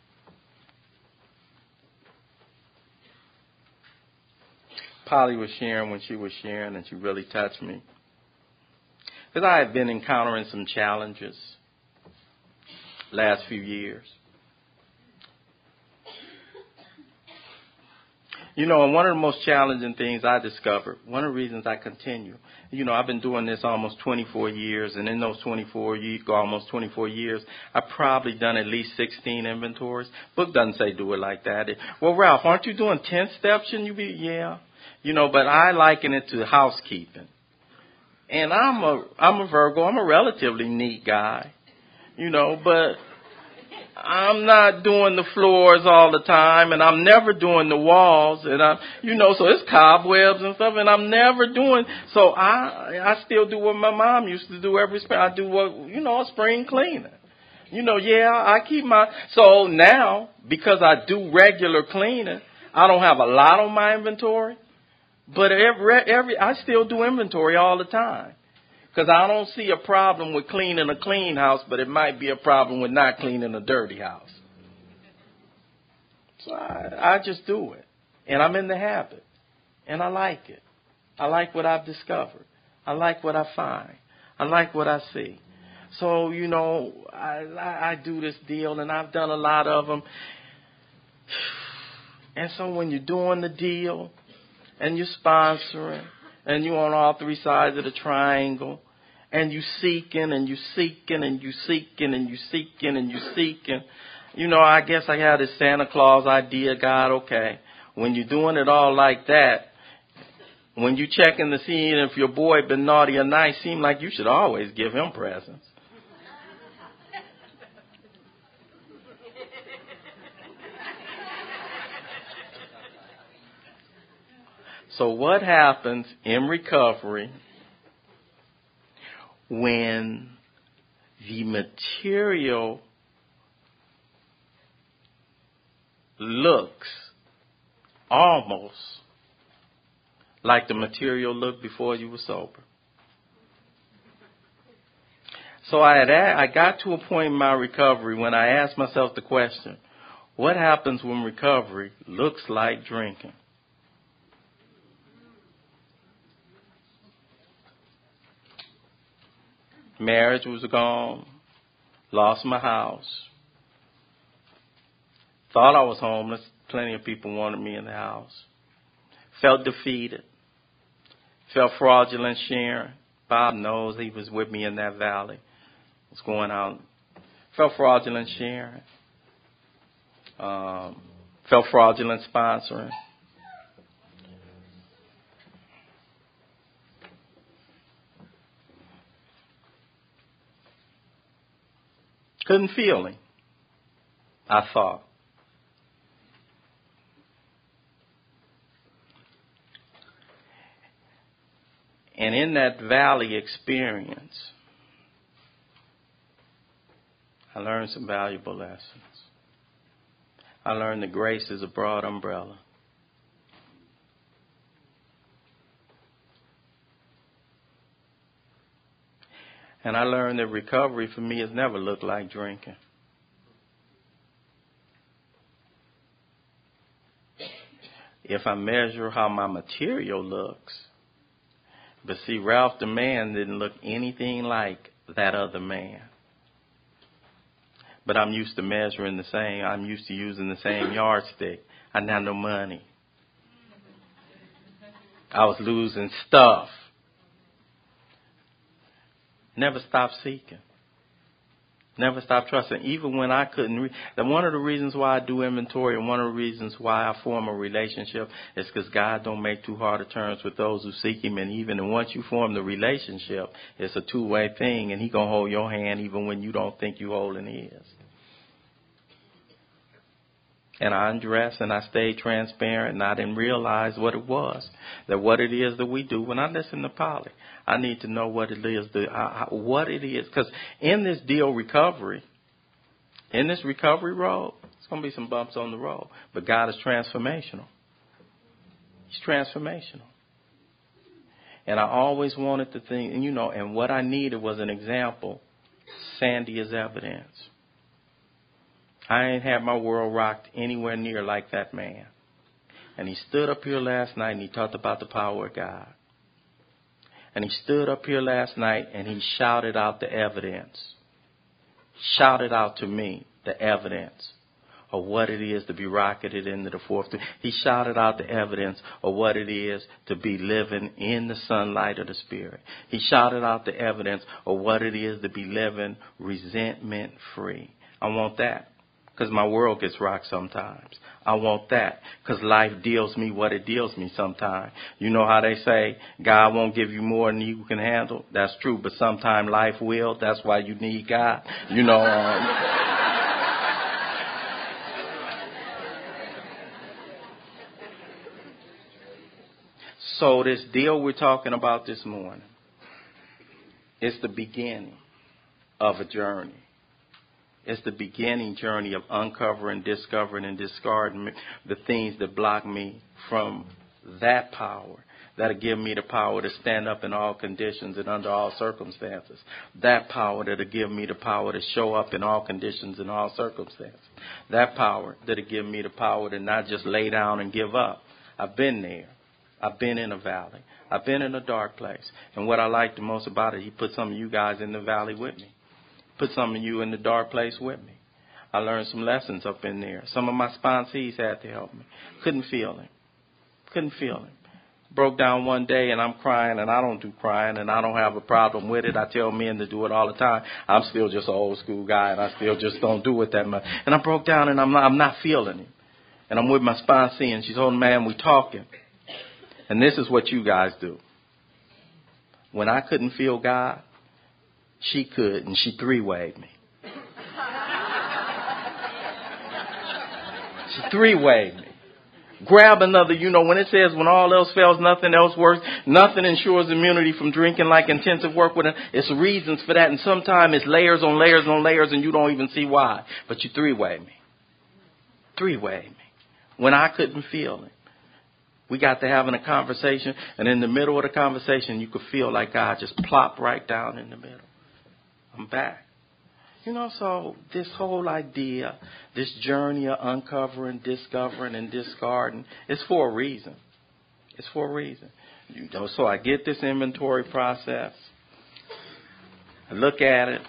B: Polly was sharing when she was sharing, and she really touched me. Because I had been encountering some challenges last few years. You know, and one of the most challenging things I discovered, one of the reasons I continue, you know, I've been doing this almost twenty-four years, and in those twenty-four years, almost twenty-four years, I've probably done at least sixteen inventories. Book doesn't say do it like that. It, well, Ralph, aren't you doing ten steps? Shouldn't you be? Yeah. You know, but I liken it to housekeeping. And I'm a I'm a Virgo. I'm a relatively neat guy. You know, but I'm not doing the floors all the time, and I'm never doing the walls, and I'm, you know, so it's cobwebs and stuff, and I'm never doing. So I I still do what my mom used to do every spring. I do what, you know, a spring cleaning. You know, yeah, I keep my. So now, because I do regular cleaning, I don't have a lot on my inventory. But every, every, I still do inventory all the time. Because I don't see a problem with cleaning a clean house, but it might be a problem with not cleaning a dirty house. So I, I just do it. And I'm in the habit. And I like it. I like what I've discovered. I like what I find. I like what I see. So, you know, I, I, I do this deal, and I've done a lot of them. And so when you're doing the deal, and you're sponsoring, and you're on all three sides of the triangle, and you seeking, and you seeking, and you seeking, and you seeking, and you seeking. You know, I guess I had this Santa Claus idea, God, okay, when you're doing it all like that, when you checking to see if your boy been naughty or nice, seem like you should always give him presents. So what happens in recovery when the material looks almost like the material looked before you were sober? So I had I got to a point in my recovery when I asked myself the question, what happens when recovery looks like drinking? Marriage was gone, lost my house, thought I was homeless, plenty of people wanted me in the house, felt defeated, felt fraudulent sharing. Bob knows, he was with me in that valley. Was going out, felt fraudulent sharing, um, felt fraudulent sponsoring. Couldn't feel him, I thought. And in that valley experience, I learned some valuable lessons. I learned that grace is a broad umbrella. And I learned that recovery for me has never looked like drinking. If I measure how my material looks, but see, Ralph the man didn't look anything like that other man. But I'm used to measuring the same. I'm used to using the same yardstick. I didn't have no money. I was losing stuff. Never stopped seeking. Never stopped trusting. Even when I couldn't. Re- one of the reasons why I do inventory and one of the reasons why I form a relationship is because God don't make too hard of terms with those who seek him. And even once you form the relationship, it's a two-way thing. And he going to hold your hand even when you don't think you holding his. And I undressed and I stayed transparent and I didn't realize what it was. That what it is that we do. When I listen to Polly, I need to know what it is, that, uh, what it is. Because in this deal recovery, in this recovery road, it's going to be some bumps on the road. But God is transformational. He's transformational. And I always wanted to think, and you know, and what I needed was an example. Sandy is evidence. I ain't had my world rocked anywhere near like that man. And he stood up here last night and he talked about the power of God. And he stood up here last night and he shouted out the evidence. Shouted out to me the evidence of what it is to be rocketed into the fourth. He shouted out the evidence of what it is to be living in the sunlight of the Spirit. He shouted out the evidence of what it is to be living resentment free. I want that. Because my world gets rocked sometimes. I want that. Because life deals me what it deals me sometimes. You know how they say, God won't give you more than you can handle? That's true. But sometimes life will. That's why you need God. You know. Um, so this deal we're talking about this morning is the beginning of a journey. It's the beginning journey of uncovering, discovering, and discarding the things that block me from that power, that'll give me the power to stand up in all conditions and under all circumstances. That power that'll give me the power to show up in all conditions and all circumstances. That power that'll give me the power to not just lay down and give up. I've been there. I've been in a valley. I've been in a dark place. And what I like the most about it, he put some of you guys in the valley with me. Put some of you in the dark place with me. I learned some lessons up in there. Some of my sponsees had to help me. Couldn't feel him. Couldn't feel him. Broke down one day and I'm crying, and I don't do crying and I don't have a problem with it. I tell men to do it all the time. I'm still just an old school guy and I still just don't do it that much. And I broke down and I'm not, I'm not feeling him. And I'm with my sponsee and she's holding, man, we talking. And this is what you guys do. When I couldn't feel God, she could, and she three-wayed me. She three-wayed me. Grab another, you know, when it says when all else fails, nothing else works, nothing ensures immunity from drinking like intensive work with it. It's reasons for that. And sometimes it's layers on layers on layers and you don't even see why. But you three-way me. Three-way me. When I couldn't feel it. We got to having a conversation, and in the middle of the conversation, you could feel like God just plopped right down in the middle. I'm back. You know, so this whole idea, this journey of uncovering, discovering, and discarding, is for a reason. It's for a reason. You know, so I get this inventory process. I look at it,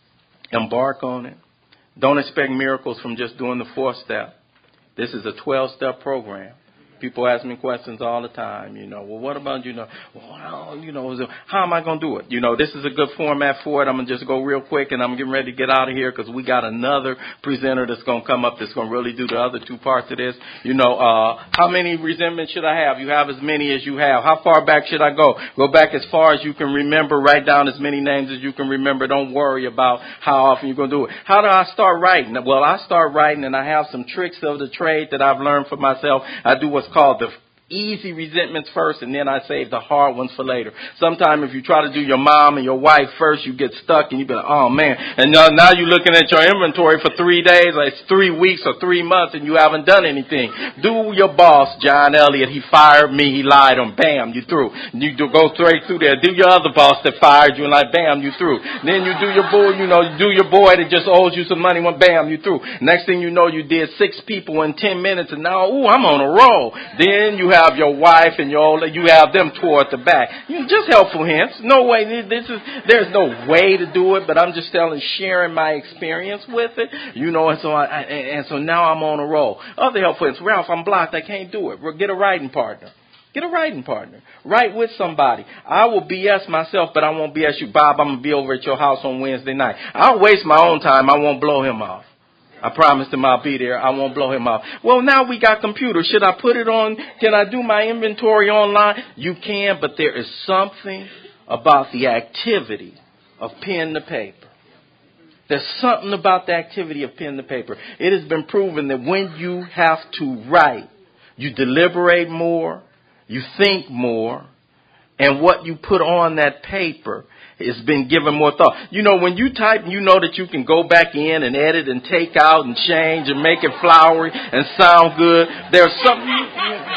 B: embark on it. Don't expect miracles from just doing the fourth step. This is a twelve-step program. People ask me questions all the time, you know, well, what about, you know, well, you know, how am I going to do it? You know, this is a good format for it. I'm going to just go real quick and I'm getting ready to get out of here because we got another presenter that's going to come up that's going to really do the other two parts of this. You know, uh, how many resentments should I have? You have as many as you have. How far back should I go? Go back as far as you can remember. Write down as many names as you can remember. Don't worry about how often you're going to do it. How do I start writing? Well, I start writing and I have some tricks of the trade that I've learned for myself. I do what's called the easy resentments first, and then I save the hard ones for later. Sometimes if you try to do your mom and your wife first, you get stuck and you be like, oh man. And now, now you're looking at your inventory for three days, like it's three weeks or three months, and you haven't done anything. Do your boss, John Elliott. He fired me. He lied on. Bam, you through. You do, go straight through there. Do your other boss that fired you, and like, bam, you through. Then you do your boy, you know, you do your boy that just owes you some money. When bam, you through. Next thing you know, you did six people in ten minutes, and now, ooh, I'm on a roll. Then you have your wife and your old, you have them toward the back. You know, just helpful hints. No way. This is there's no way to do it, but I'm just telling, sharing my experience with it. You know, and so I, I and so now I'm on a roll. Other helpful hints. Ralph, I'm blocked. I can't do it. Get a writing partner. Get a writing partner. Write with somebody. I will B S myself, but I won't B S you. Bob, I'm going to be over at your house on Wednesday night. I'll waste my own time. I won't blow him off. I promised him I'll be there. I won't blow him off. Well, now we got computers. Should I put it on? Can I do my inventory online? You can, but there is something about the activity of pen to paper. There's something about the activity of pen to paper. It has been proven that when you have to write, you deliberate more, you think more, and what you put on that paper has been given more thought. You know, when you type, you know that you can go back in and edit and take out and change and make it flowery and sound good. There's something,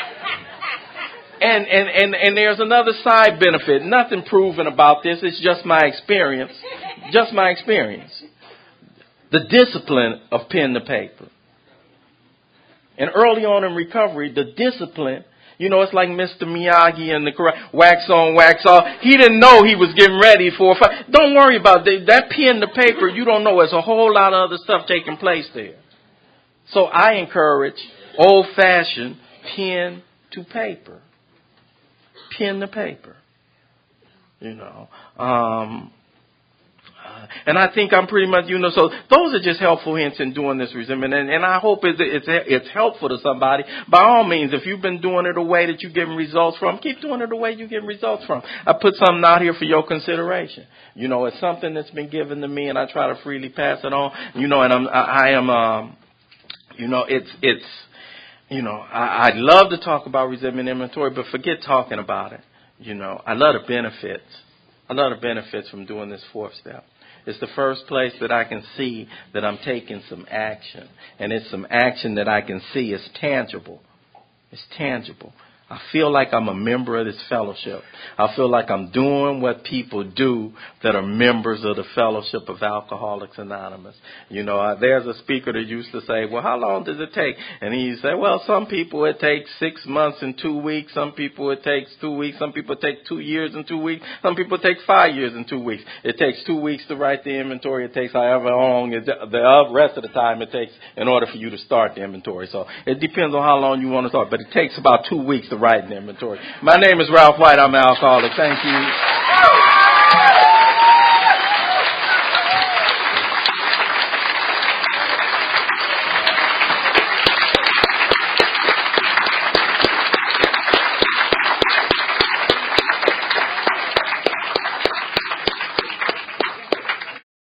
B: and, and, and, and there's another side benefit. Nothing proven about this. It's just my experience. Just my experience. The discipline of pen to paper. And early on in recovery, the discipline, you know, it's like Mister Miyagi and the karate, wax on, wax off. He didn't know he was getting ready for a fight. Don't worry about that. That pen to paper, you don't know. There's a whole lot of other stuff taking place there. So I encourage old-fashioned pen to paper. Pen to paper. You know. Um, And I think I'm pretty much, you know, so those are just helpful hints in doing this resentment. And, and I hope it's, it's, it's helpful to somebody. By all means, if you've been doing it a way that you're getting results from, keep doing it the way you're getting results from. I put something out here for your consideration. You know, it's something that's been given to me and I try to freely pass it on. You know, and I'm, I, I am, um, you know, it's, it's, you know, I, I'd love to talk about resentment inventory, but forget talking about it. You know, I love the benefits. I love the benefits from doing this fourth step. It's the first place that I can see that I'm taking some action. And it's some action that I can see is tangible. It's tangible. I feel like I'm a member of this fellowship. I feel like I'm doing what people do that are members of the Fellowship of Alcoholics Anonymous. You know, uh, there's a speaker that used to say, well, how long does it take? And he said, well, some people it takes six months and two weeks. Some people it takes two weeks. Some people it takes two years and two weeks. Some people it takes five years and two weeks. It takes two weeks to write the inventory. It takes however long it, the rest of the time it takes in order for you to start the inventory. So it depends on how long you want to start. But it takes about two weeks to write an inventory. My name is Ralph White. I'm an alcoholic. Thank you.